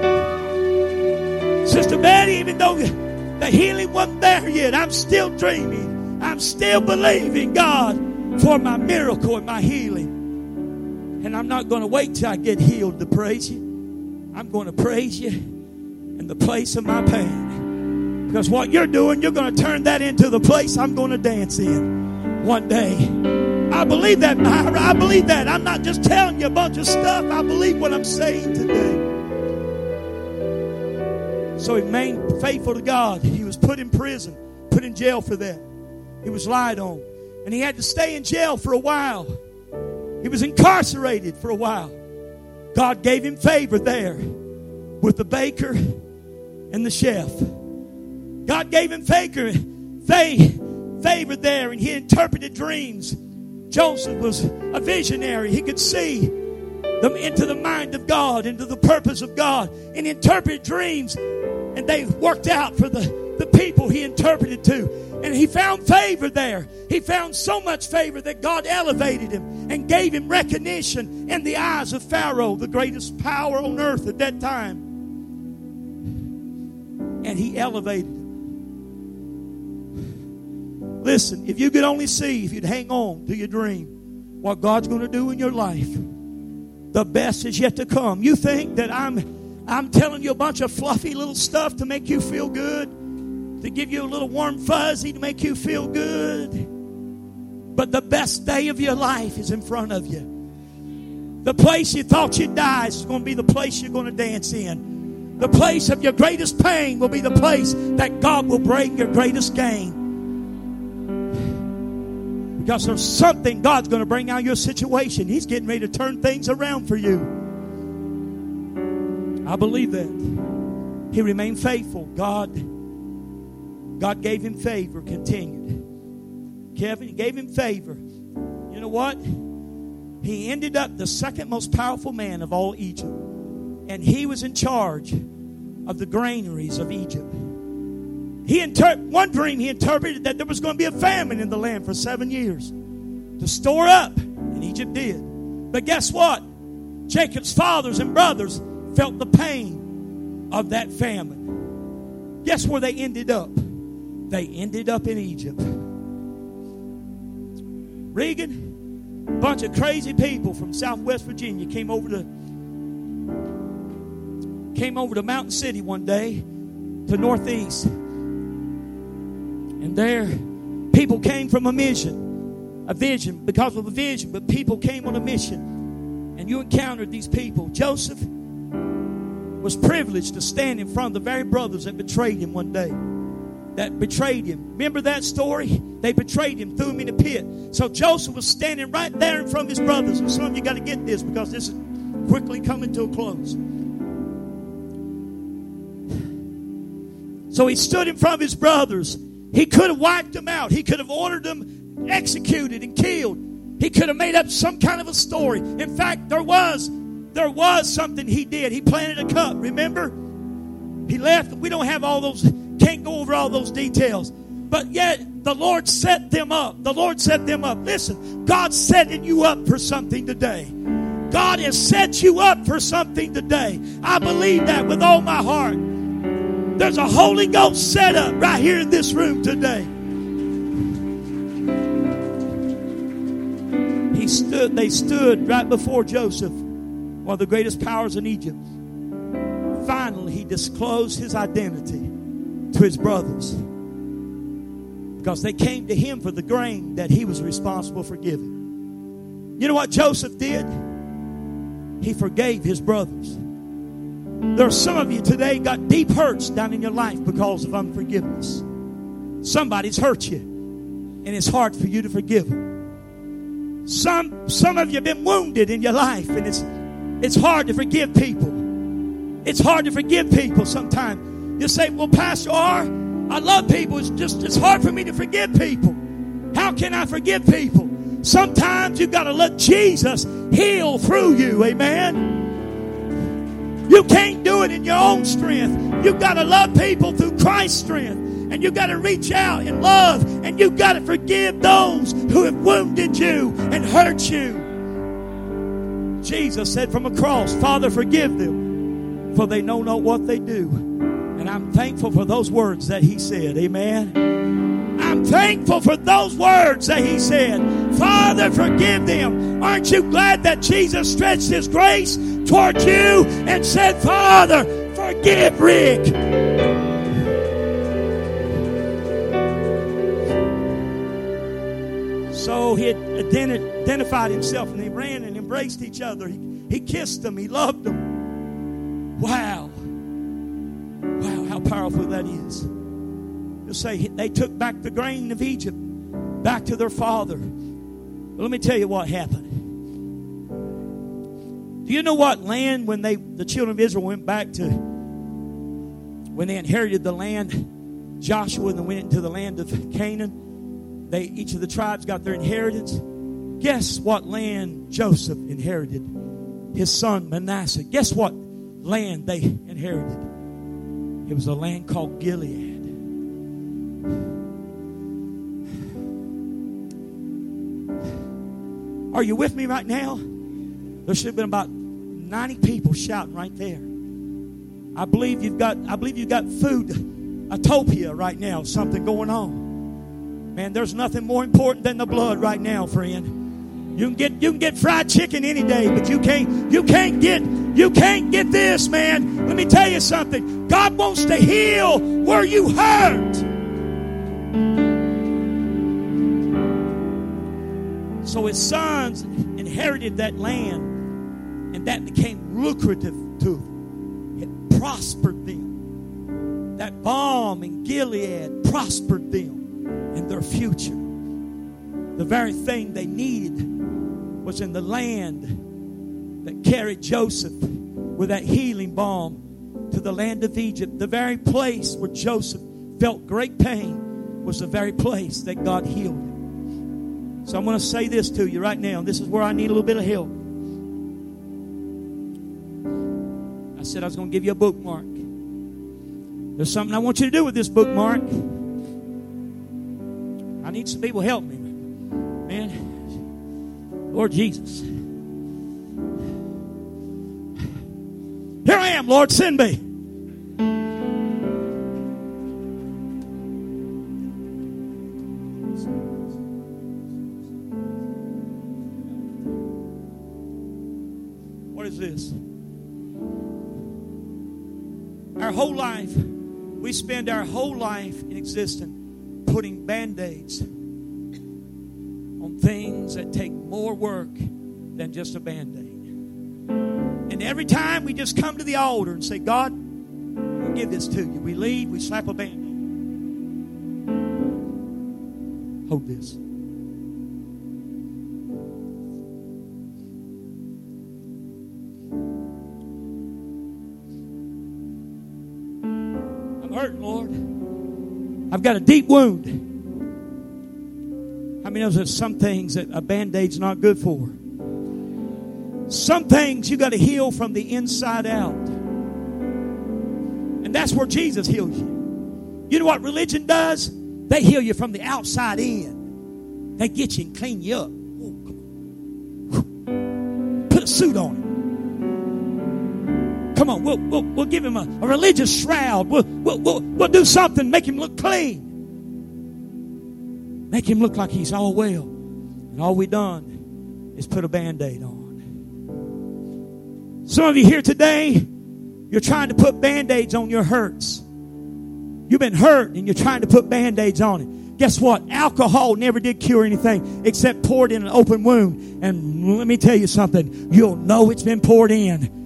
Sister Betty, even though the healing wasn't there yet, I'm still dreaming. I'm still believing God for my miracle and my healing. And I'm not going to wait till I get healed to praise you. I'm going to praise you in the place of my pain. Because what you're doing, you're going to turn that into the place I'm going to dance in one day. I believe that, Myra. I believe that. I'm not just telling you a bunch of stuff. I believe what I'm saying today. So he remained faithful to God. He was put in prison, put in jail for that. He was lied on. And he had to stay in jail for a while. He was incarcerated for a while. God gave him favor there with the baker and the chef. God gave him favor there, and he interpreted dreams. Joseph was a visionary. He could see them into the mind of God, into the purpose of God, and interpreted dreams, and they worked out for the people he interpreted to. And he found favor there. He found so much favor that God elevated him and gave him recognition in the eyes of Pharaoh, the greatest power on earth at that time. And he elevated him. Listen, if you could only see, if you'd hang on to your dream, what God's going to do in your life, the best is yet to come. You think that I'm telling you a bunch of fluffy little stuff to make you feel good, to give you a little warm fuzzy to make you feel good. But the best day of your life is in front of you. The place you thought you'd die is going to be the place you're going to dance in. The place of your greatest pain will be the place that God will bring your greatest gain. Because there's something God's going to bring out of your situation. He's getting ready to turn things around for you. I believe that. He remained faithful. God gave him favor, continued. Kevin, he gave him favor. You know what? He ended up the second most powerful man of all Egypt. And he was in charge of the granaries of Egypt. One dream he interpreted that there was going to be a famine in the land for 7 years to store up. And Egypt did. But guess what? Jacob's fathers and brothers felt the pain of that famine. Guess where they ended up? They ended up in Egypt. Regan, A bunch of crazy people from Southwest Virginia came over to Mountain City one day, to Northeast. And there, people came from a vision, because of a vision, but people came on a mission. And you encountered these people. Joseph was privileged to stand in front of the very brothers that betrayed him one day. That betrayed him. Remember that story? They betrayed him, threw him in a pit. So Joseph was standing right there in front of his brothers. And some of you got to get this, because this is quickly coming to a close. So he stood in front of his brothers. He could have wiped them out. He could have ordered them executed and killed. He could have made up some kind of a story. In fact, there was something he did. He planted a cup, remember? He left. We don't have all those, can't go over all those details. But yet, the Lord set them up. The Lord set them up. Listen, God's setting you up for something today. God has set you up for something today. I believe that with all my heart. There's a Holy Ghost set up right here in this room today. They stood right before Joseph, one of the greatest powers in Egypt. Finally, he disclosed his identity to his brothers, because they came to him for the grain that he was responsible for giving. You know what Joseph did? He forgave his brothers. There are some of you today got deep hurts down in your life because of unforgiveness. Somebody's hurt you, and it's hard for you to forgive them. Some of you have been wounded in your life, and it's hard to forgive people. It's hard to forgive people sometimes. You say, well, Pastor R, I love people. It's hard for me to forgive people. How can I forgive people? Sometimes you've got to let Jesus heal through you. Amen. You can't do it in your own strength. You've got to love people through Christ's strength. And you've got to reach out in love. And you've got to forgive those who have wounded you and hurt you. Jesus said from a cross, Father, forgive them, for they know not what they do. And I'm thankful for those words that he said. Amen. I'm thankful for those words that he said. Father, forgive them. Aren't you glad that Jesus stretched his grace toward you and said, Father, forgive Rick. So he had identified himself, and they ran and embraced each other. He kissed them. He loved them. Wow. Wow, how powerful that is. You'll say they took back the grain of Egypt back to their father. But let me tell you what happened. Do you know what land when the children of Israel went back to, when they inherited the land, Joshua, and they went into the land of Canaan, each of the tribes got their inheritance. Guess what land Joseph inherited? His son Manasseh. Guess what land they inherited? It was a land called Gilead. Are you with me right now? There should have been about 90 people shouting right there. I believe you've got food, utopia right now, something going on. Man, there's nothing more important than the blood right now, friend. You can get fried chicken any day, but you can't get this, man. Let me tell you something. God wants to heal where you hurt. So his sons inherited that land, and that became lucrative to them. It prospered them. That balm in Gilead prospered them in their future. The very thing they needed was in the land that carried Joseph with that healing balm to the land of Egypt. The very place where Joseph felt great pain was the very place that God healed him. So I'm going to say this to you right now. This is where I need a little bit of help. I said I was going to give you a bookmark. There's something I want you to do with this bookmark. I need some people to help me. Man, Lord Jesus. Here I am, Lord, send me. is this. Our whole life, we spend our whole life in existence putting Band-Aids on things that take more work than just a Band-Aid. And every time we just come to the altar and say, God, we'll give this to you. We leave, we slap a Band-Aid. Hold this. I'm hurting, Lord. I've got a deep wound. How many of us have some things that a Band-Aid's not good for? Some things you got to heal from the inside out. And that's where Jesus heals you. You know what religion does? They heal you from the outside in. They get you and clean you up. Oh, come on. Put a suit on him. Come on, we'll give him a religious shroud. We'll do something, make him look clean. Make him look like he's all well. And all we done is put a Band-Aid on. Some of you here today, you're trying to put Band-Aids on your hurts. You've been hurt and you're trying to put Band-Aids on it. Guess what? Alcohol never did cure anything except poured in an open wound. And let me tell you something. You'll know it's been poured in.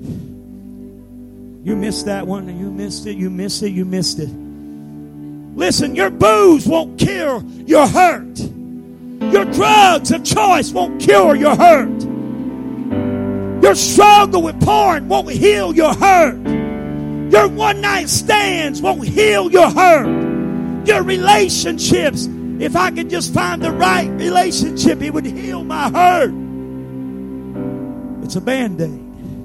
You missed that one. You missed it. You missed it. You missed it. Listen, your booze won't cure your hurt. Your drugs of choice won't cure your hurt. Your struggle with porn won't heal your hurt. Your one-night stands won't heal your hurt. Your relationships, if I could just find the right relationship, it would heal my hurt. It's a Band-Aid.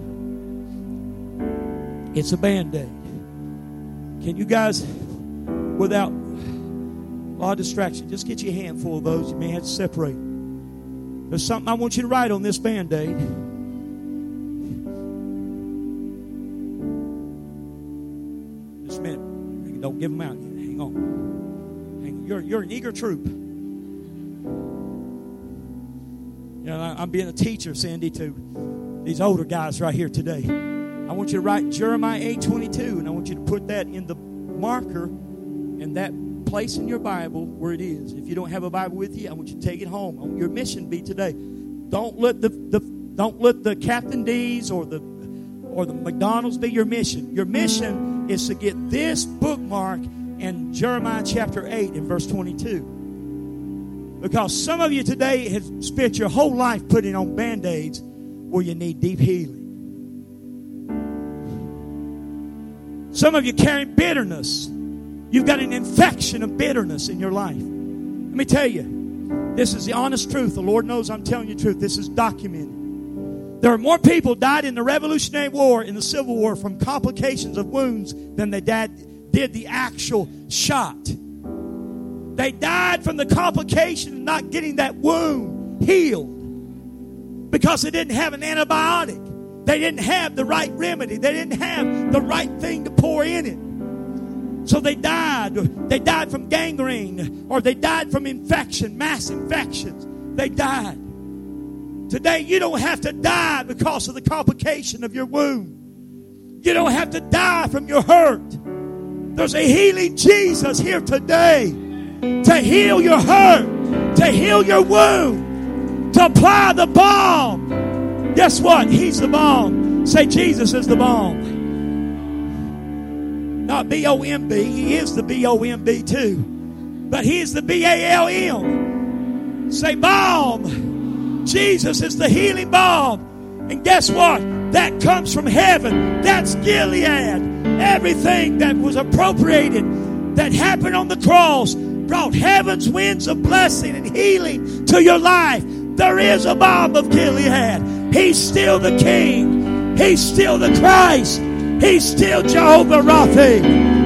It's a Band-Aid. Can you guys, without a lot of distraction, just get your handful of those. You may have to separate. There's something I want you to write on this Band-Aid. Just a minute. Don't give them out yet. Hang on. Hang on. You're an eager troop. You know, I'm being a teacher, Cindy, to these older guys right here today. I want you to write Jeremiah 8:22, and I want you to put that in the marker in that place in your Bible where it is. If you don't have a Bible with you, I want you to take it home. I want your mission be today. Don't let the Captain D's or the McDonald's be your mission. Your mission is to get this bookmark in Jeremiah chapter 8 and verse 22. Because some of you today have spent your whole life putting on Band-Aids where you need deep healing. Some of you carry bitterness. You've got an infection of bitterness in your life. Let me tell you, this is the honest truth. The Lord knows I'm telling you the truth. This is documented. There are more people died in the Revolutionary War, in the Civil War, from complications of wounds than they did the actual shot. They died from the complication of not getting that wound healed because they didn't have an antibiotic. They didn't have the right remedy. They didn't have the right thing to pour in it. So they died. They died from gangrene, or they died from infection, mass infections. They died. Today, you don't have to die because of the complication of your wound. You don't have to die from your hurt. There's a healing Jesus here today to heal your hurt, to heal your wound, to apply the balm. Guess what? He's the balm. Say, Jesus is the balm. Not B-O-M-B. He is the B-O-M-B too. But he is the B-A-L-M. Say, balm. Jesus is the healing balm. And guess what? That comes from heaven. That's Gilead. Everything that was appropriated, that happened on the cross, brought heaven's winds of blessing and healing to your life. There is a balm of Gilead. He's still the King. He's still the Christ. He's still Jehovah Rapha.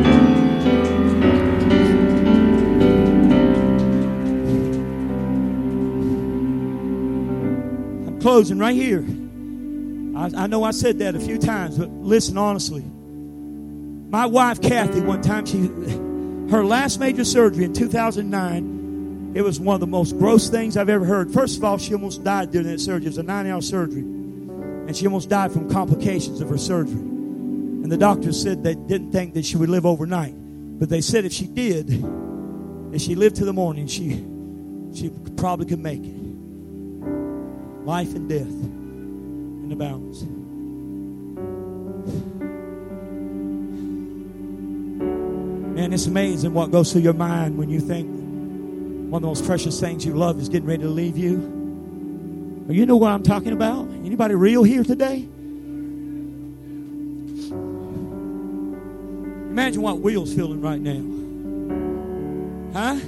I'm closing right here. I know I said that a few times, but listen honestly. My wife, Kathy, one time, her last major surgery in 2009, it was one of the most gross things I've ever heard. First of all, she almost died during that surgery. It was a 9-hour surgery. And she almost died from complications of her surgery. And the doctors said they didn't think that she would live overnight. But they said if she did, if she lived to the morning, she probably could make it. Life and death in the balance. Man, it's amazing what goes through your mind when you think one of the most precious things you love is getting ready to leave you. You know what I'm talking about? Anybody real here today? Imagine what Will's feeling right now. Huh?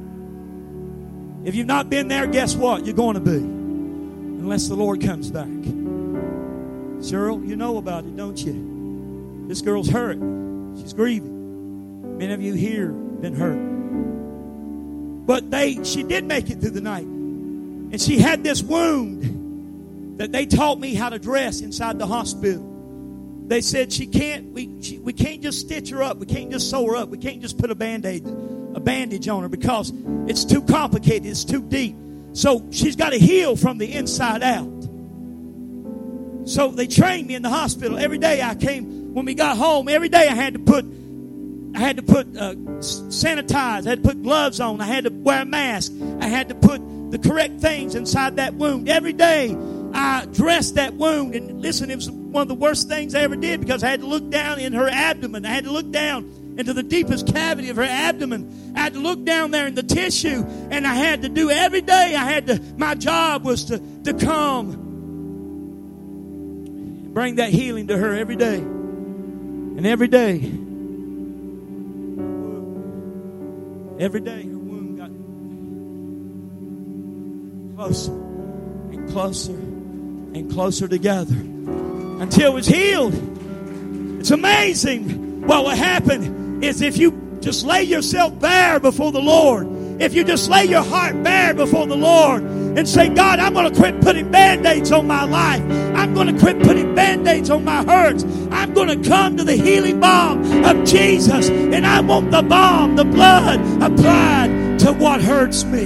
If you've not been there, guess what? You're going to be. Unless the Lord comes back. Cheryl, you know about it, don't you? This girl's hurt. She's grieving. Many of you here been hurt. But she did make it through the night. And she had this wound that they taught me how to dress inside the hospital. They said we can't just stitch her up. We can't just sew her up. We can't just put a bandage on her because it's too complicated. It's too deep. So she's got to heal from the inside out. So they trained me in the hospital. Every day when we got home, every day I had to put sanitize. I had to put gloves on. I had to wear a mask. I had to put the correct things inside that wound. Every day I dressed that wound. And listen, it was one of the worst things I ever did because I had to look down in her abdomen. I had to look down into the deepest cavity of her abdomen. I had to look down there in the tissue. And I had to do every day. My job was to come and bring that healing to her every day. And every day her wound got closer and closer and closer together until it was healed. It's amazing what will happen is if you just lay yourself bare before the Lord, if you just lay your heart bare before the Lord and say, God, I'm going to quit putting Band-Aids on my life. I'm going to quit putting Band-Aids on my hurts. I'm going to come to the healing balm of Jesus. And I want the balm, the blood applied to what hurts me.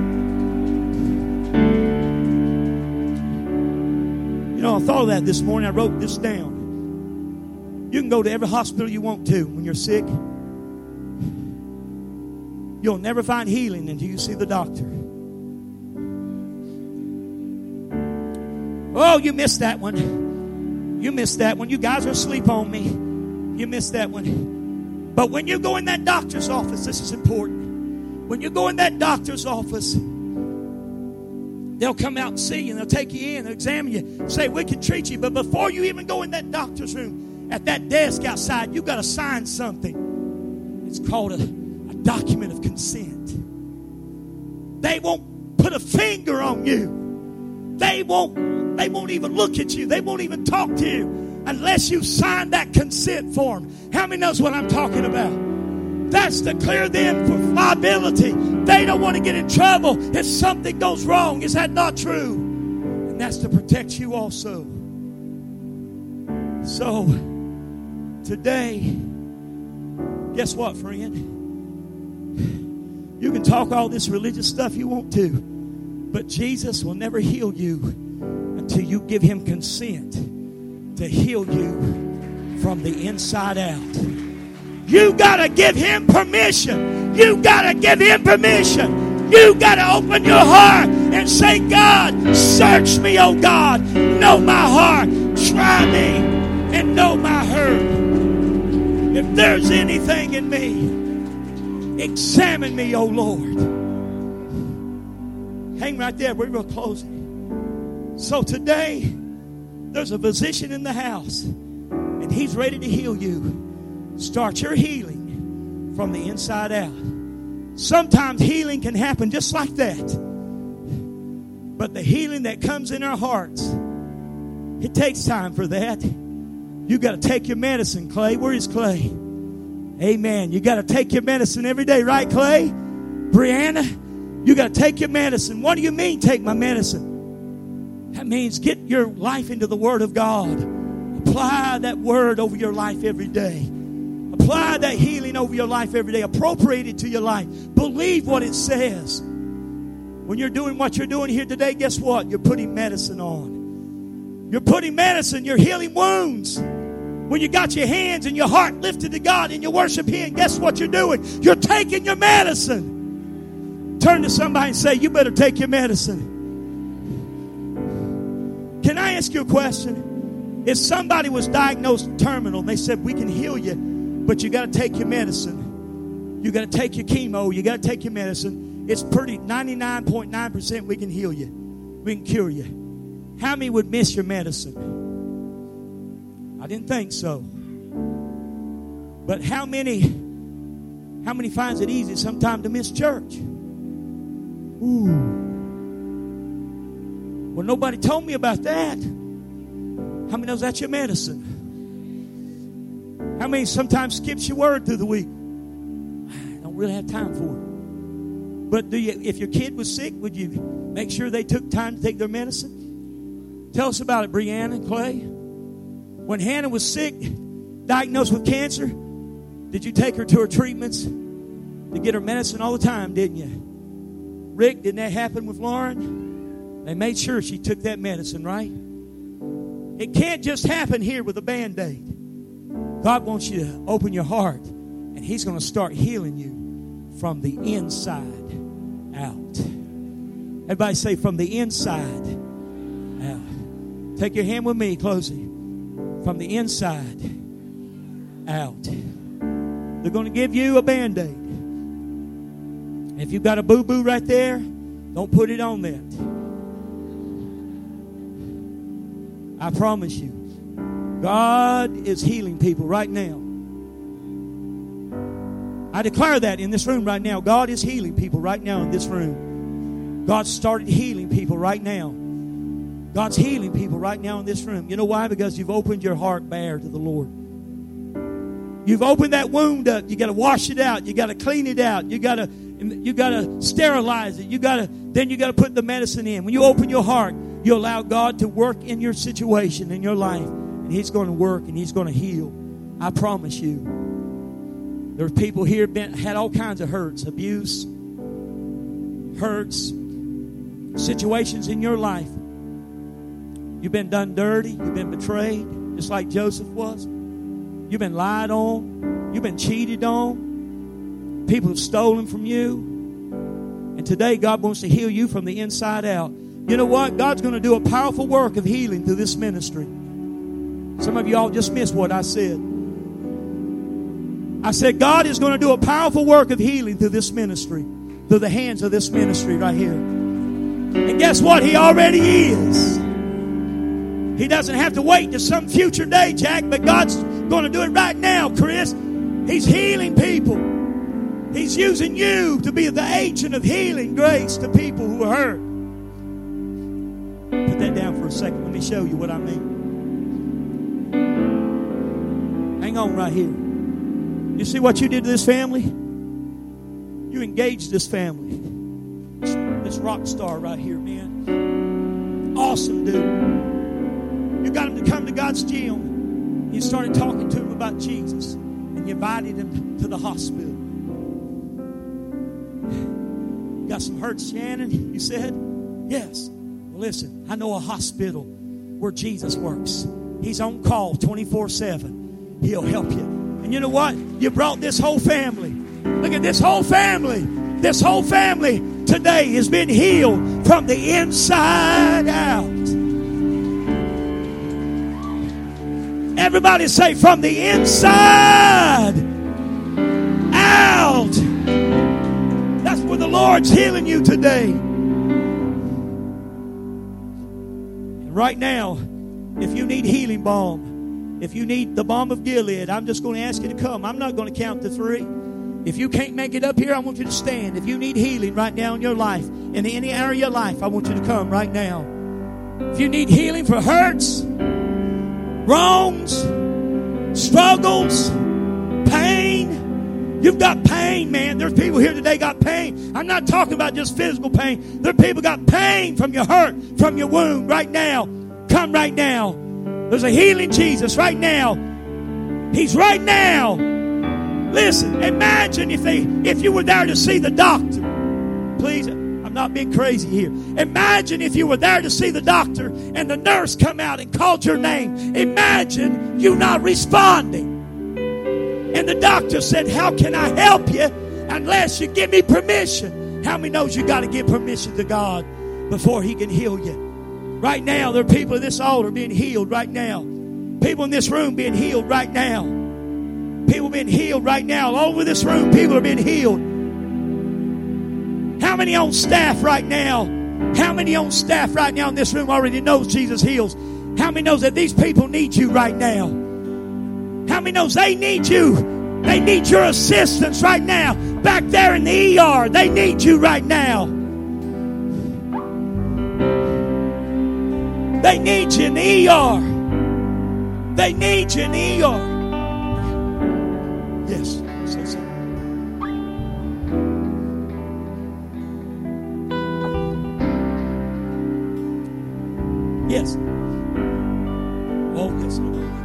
You know, I thought of that this morning. I wrote this down. You can go to every hospital you want to when you're sick. You'll never find healing until you see the doctor. Oh, you missed that one. You missed that one. You guys are asleep on me. You missed that one. But when you go in that doctor's office, this is important. When you go in that doctor's office, they'll come out and see you, and they'll take you in, they'll examine you, say, we can treat you. But before you even go in that doctor's room, at that desk outside, you've got to sign something. It's called a document of consent. They won't put a finger on you. They won't even look at you. They won't even talk to you unless you sign that consent form. How many knows what I'm talking about? That's to clear them for liability. They don't want to get in trouble if something goes wrong. Is that not true? And that's to protect you also. So, today, guess what, friend? You can talk all this religious stuff you want to, but Jesus will never heal you until you give him consent to heal you from the inside out. You got to give him permission. You got to give him permission. You got to open your heart and say, God, search me, oh God. Know my heart. Try me and know my hurt. If there's anything in me, examine me, oh Lord. Hang right there. We're closing. So today, there's a physician in the house, and he's ready to heal you. Start your healing from the inside out. Sometimes healing can happen just like that. But the healing that comes in our hearts, it takes time for that. You got to take your medicine, Clay. Where is Clay? Amen. You got to take your medicine every day, right, Clay? Brianna, you got to take your medicine. What do you mean, take my medicine? That means get your life into the Word of God. Apply that Word over your life every day. Apply that healing over your life every day. Appropriate it to your life. Believe what it says. When you're doing what you're doing here today, guess what? You're putting medicine on. You're putting medicine. You're healing wounds. When you got your hands and your heart lifted to God and you worship Him, guess what you're doing? You're taking your medicine. Turn to somebody and say, you better take your medicine. Can I ask you a question? If somebody was diagnosed terminal and they said, we can heal you, but you got to take your medicine. You got to take your chemo. You got to take your medicine. It's pretty 99.9% we can heal you. We can cure you. How many would miss your medicine? I didn't think so. But how many finds it easy sometimes to miss church? Ooh. Well, nobody told me about that. How many knows that's your medicine? How many sometimes skips your word through the week? I don't really have time for it. But if your kid was sick, would you make sure they took time to take their medicine? Tell us about it, Brianna and Clay. When Hannah was sick, diagnosed with cancer, did you take her to her treatments to get her medicine all the time, didn't you? Rick, didn't that happen with Lauren? They made sure she took that medicine, right? It can't just happen here with a Band-Aid. God wants you to open your heart, and He's going to start healing you from the inside out. Everybody say, from the inside out. Take your hand with me, close it. From the inside out. They're going to give you a Band-Aid. If you've got a boo-boo right there, don't put it on that. I promise you, God is healing people right now. I declare that in this room right now. God is healing people right now in this room. God started healing people right now. God's healing people right now in this room. You know why? Because you've opened your heart bare to the Lord. You've opened that wound up. You got to wash it out. You got to clean it out. You got to sterilize it. Then you got to put the medicine in. When you open your heart, you allow God to work in your situation, in your life, and He's going to work and He's going to heal. I promise you. There's people here had all kinds of hurts, abuse, hurts, situations in your life. You've been done dirty. You've been betrayed, just like Joseph was. You've been lied on. You've been cheated on. People have stolen from you. And today, God wants to heal you from the inside out. You know what? God's going to do a powerful work of healing through this ministry. Some of you all just missed what I said. I said God is going to do a powerful work of healing through this ministry, through the hands of this ministry right here. And guess what? He already is. He doesn't have to wait to some future day, Jack, but God's going to do it right now, Chris. He's healing people. He's using you to be the agent of healing grace to people who are hurt. Put that down for a second. Let me show you what I mean. Hang on right here. You see what you did to this family? You engaged this family. This rock star right here, man. Awesome dude. You got him to come to God's gym. You started talking to him about Jesus. And you invited him to the hospital. Got some hurts, Shannon? You said? Yes. Well, listen, I know a hospital where Jesus works. He's on call 24/7. He'll help you. And you know what? You brought this whole family. Look at this whole family. This whole family today has been healed from the inside out. Everybody say, from the inside out. That's where the Lord's healing you today. And right now, if you need healing balm, if you need the balm of Gilead, I'm just going to ask you to come. I'm not going to count to 3. If you can't make it up here, I want you to stand. If you need healing right now in your life, in any area of your life, I want you to come right now. If you need healing for hurts, wrongs, struggles, pain. You've got pain, man. There's people here today got pain. I'm not talking about just physical pain. There are people got pain from your hurt, from your wound right now. Come right now. There's a healing Jesus right now. He's right now. Listen, imagine if you were there to see the doctor. Please, I'm not being crazy here. Imagine if you were there to see the doctor and the nurse come out and called your name. Imagine you not responding. And the doctor said, how can I help you unless you give me permission? How many knows you got to give permission to God before He can heal you? Right now, there are people in this altar being healed right now. People in this room being healed right now. People being healed right now. All over this room, people are being healed. How many on staff right now? How many on staff right now in this room already knows Jesus heals? How many knows that these people need you right now? How many knows they need you? They need your assistance right now. Back there in the ER, they need you right now. They need you in the ER. They need you in the ER. Yes. Say so. Yes. Oh, yes. I'm going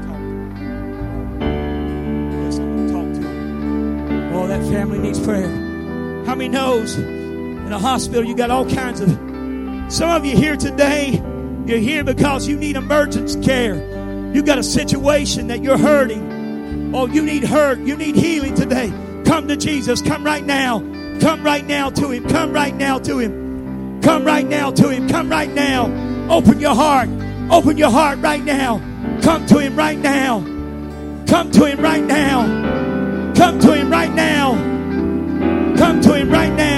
to talk to you. Oh, that family needs prayer. How many knows in a hospital you got all kinds of... Some of you here today, you're here because you need emergency care. You got a situation that you're hurting. Oh, you need healing today. Come to Jesus. Come right now. Come right now to Him. Come right now to Him. Come right now to Him. Come right now. Open your heart. Open your heart right now. Come to Him right now. Come to Him right now. Come to Him right now. Come to Him right now.